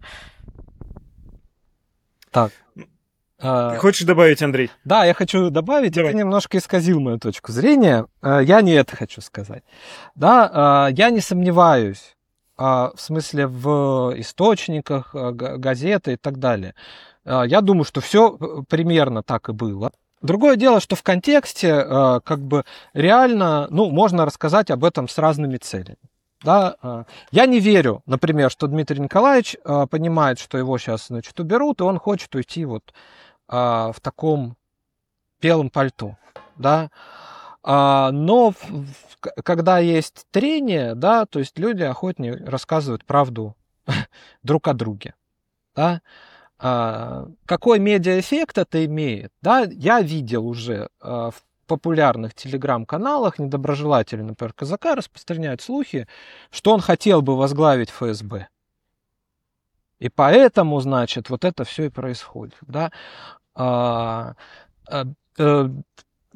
Так. Ты хочешь добавить, Андрей? Да, я хочу добавить. Давай. Ты немножко исказил мою точку зрения. Я не это хочу сказать. Да, я не сомневаюсь, в смысле в источниках, газеты и так далее. Я думаю, что все примерно так и было. Другое дело, что в контексте как бы реально, ну, можно рассказать об этом с разными целями. Да, я не верю, например, что Дмитрий Николаевич понимает, что его сейчас, значит, уберут, и он хочет уйти вот в таком белом пальто, да, но когда есть трение, да, то есть люди охотнее рассказывают правду друг о друге, да, какой медиаэффект это имеет, да, я видел уже в популярных телеграм-каналах недоброжелатели, например, казака распространяют слухи, что он хотел бы возглавить ФСБ. И поэтому, значит, вот это все и происходит. Да? А, а, а,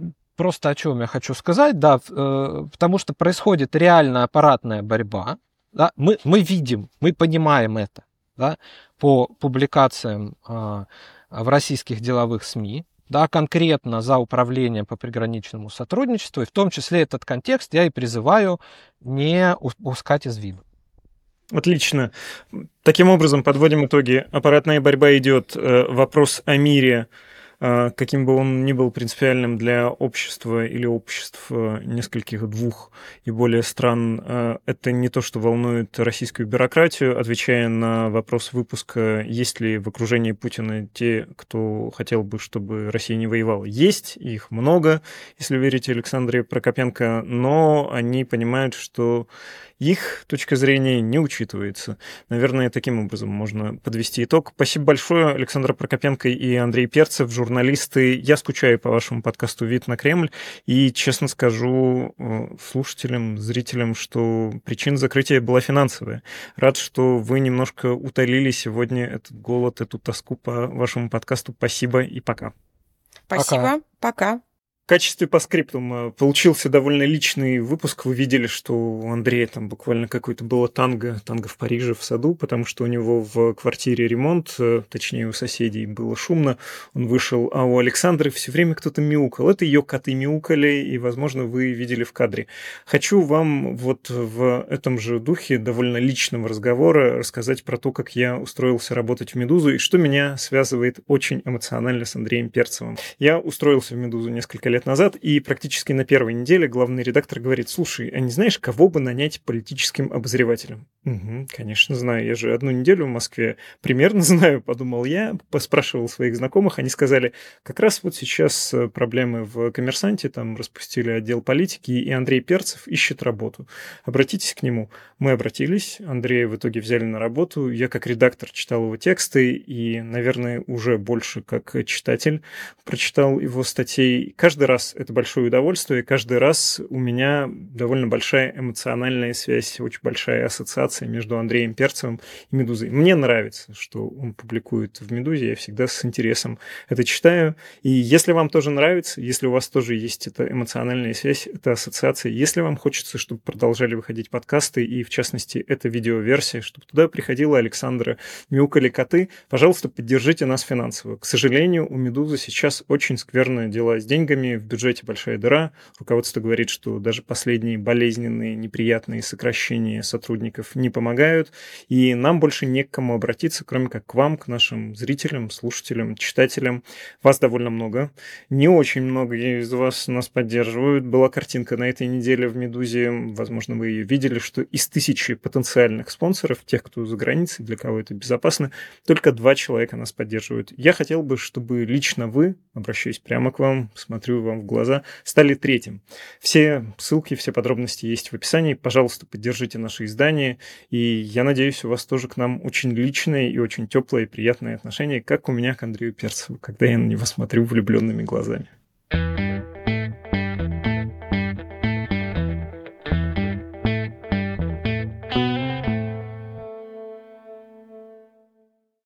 просто о чем я хочу сказать, да, потому что происходит реальная аппаратная борьба Да? Мы, мы видим, мы понимаем это, да, по публикациям э, в российских деловых СМИ, да, конкретно за управление по приграничному сотрудничеству, и в том числе этот контекст я и призываю не упускать из виду. Отлично. Таким образом, подводим итоги. Аппаратная борьба идет. Вопрос о мире, каким бы он ни был принципиальным для общества или обществ нескольких, двух и более стран, это не то, что волнует российскую бюрократию. Отвечая на вопрос выпуска, есть ли в окружении Путина те, кто хотел бы, чтобы Россия не воевала. Есть, их много, если верите Александре Прокопенко, но они понимают, что их точка зрения не учитывается. Наверное, таким образом можно подвести итог. Спасибо большое, Александра Прокопенко и Андрей Перцев, журналисты. Я скучаю по вашему подкасту «Вид на Кремль» и, честно скажу слушателям, зрителям, что причина закрытия была финансовая. Рад, что вы немножко утолили сегодня этот голод, эту тоску по вашему подкасту. Спасибо и пока. Спасибо, пока. В качестве постскриптума получился довольно личный выпуск. Вы видели, что у Андрея там буквально какое-то было танго, танго в Париже, в саду, потому что у него в квартире ремонт, точнее, у соседей было шумно. Он вышел, а у Александры все время кто-то мяукал. Это ее коты мяукали, и, возможно, вы видели в кадре. Хочу вам вот в этом же духе довольно личного разговора рассказать про то, как я устроился работать в «Медузу» и что меня связывает очень эмоционально с Андреем Перцевым. Я устроился в «Медузу» несколько лет лет назад, и практически на первой неделе главный редактор говорит: слушай, а не знаешь, кого бы нанять политическим обозревателем? Угу, конечно, знаю, я же одну неделю в Москве примерно знаю, подумал я, поспрашивал своих знакомых, они сказали, как раз вот сейчас проблемы в «Коммерсанте», там распустили отдел политики, и Андрей Перцев ищет работу. Обратитесь к нему. Мы обратились, Андрея в итоге взяли на работу, я как редактор читал его тексты, и, наверное, уже больше как читатель прочитал его статей. Каждый раз это большое удовольствие, каждый раз у меня довольно большая эмоциональная связь, очень большая ассоциация между Андреем Перцевым и «Медузой». Мне нравится, что он публикует в «Медузе», я всегда с интересом это читаю. И если вам тоже нравится, если у вас тоже есть эта эмоциональная связь, эта ассоциация, если вам хочется, чтобы продолжали выходить подкасты, и в частности эта видеоверсия, чтобы туда приходила Александра, мяукали коты, пожалуйста, поддержите нас финансово. К сожалению, у «Медузы» сейчас очень скверные дела с деньгами, в бюджете большая дыра. Руководство говорит, что даже последние болезненные, неприятные сокращения сотрудников не помогают, и нам больше не к кому обратиться, кроме как к вам, к нашим зрителям, слушателям, читателям. Вас довольно много. Не очень много из вас нас поддерживают. Была картинка на этой неделе в «Медузе», возможно, вы ее видели, что из тысячи потенциальных спонсоров, тех, кто за границей, для кого это безопасно, только два человека нас поддерживают. Я хотел бы, чтобы лично вы, обращаюсь прямо к вам, смотрю вам в глаза, стали третьим. Все ссылки, все подробности есть в описании. Пожалуйста, поддержите наше издание. И я надеюсь, у вас тоже к нам очень личное и очень теплое и приятное отношение, как у меня к Андрею Перцеву, когда я на него смотрю влюбленными глазами.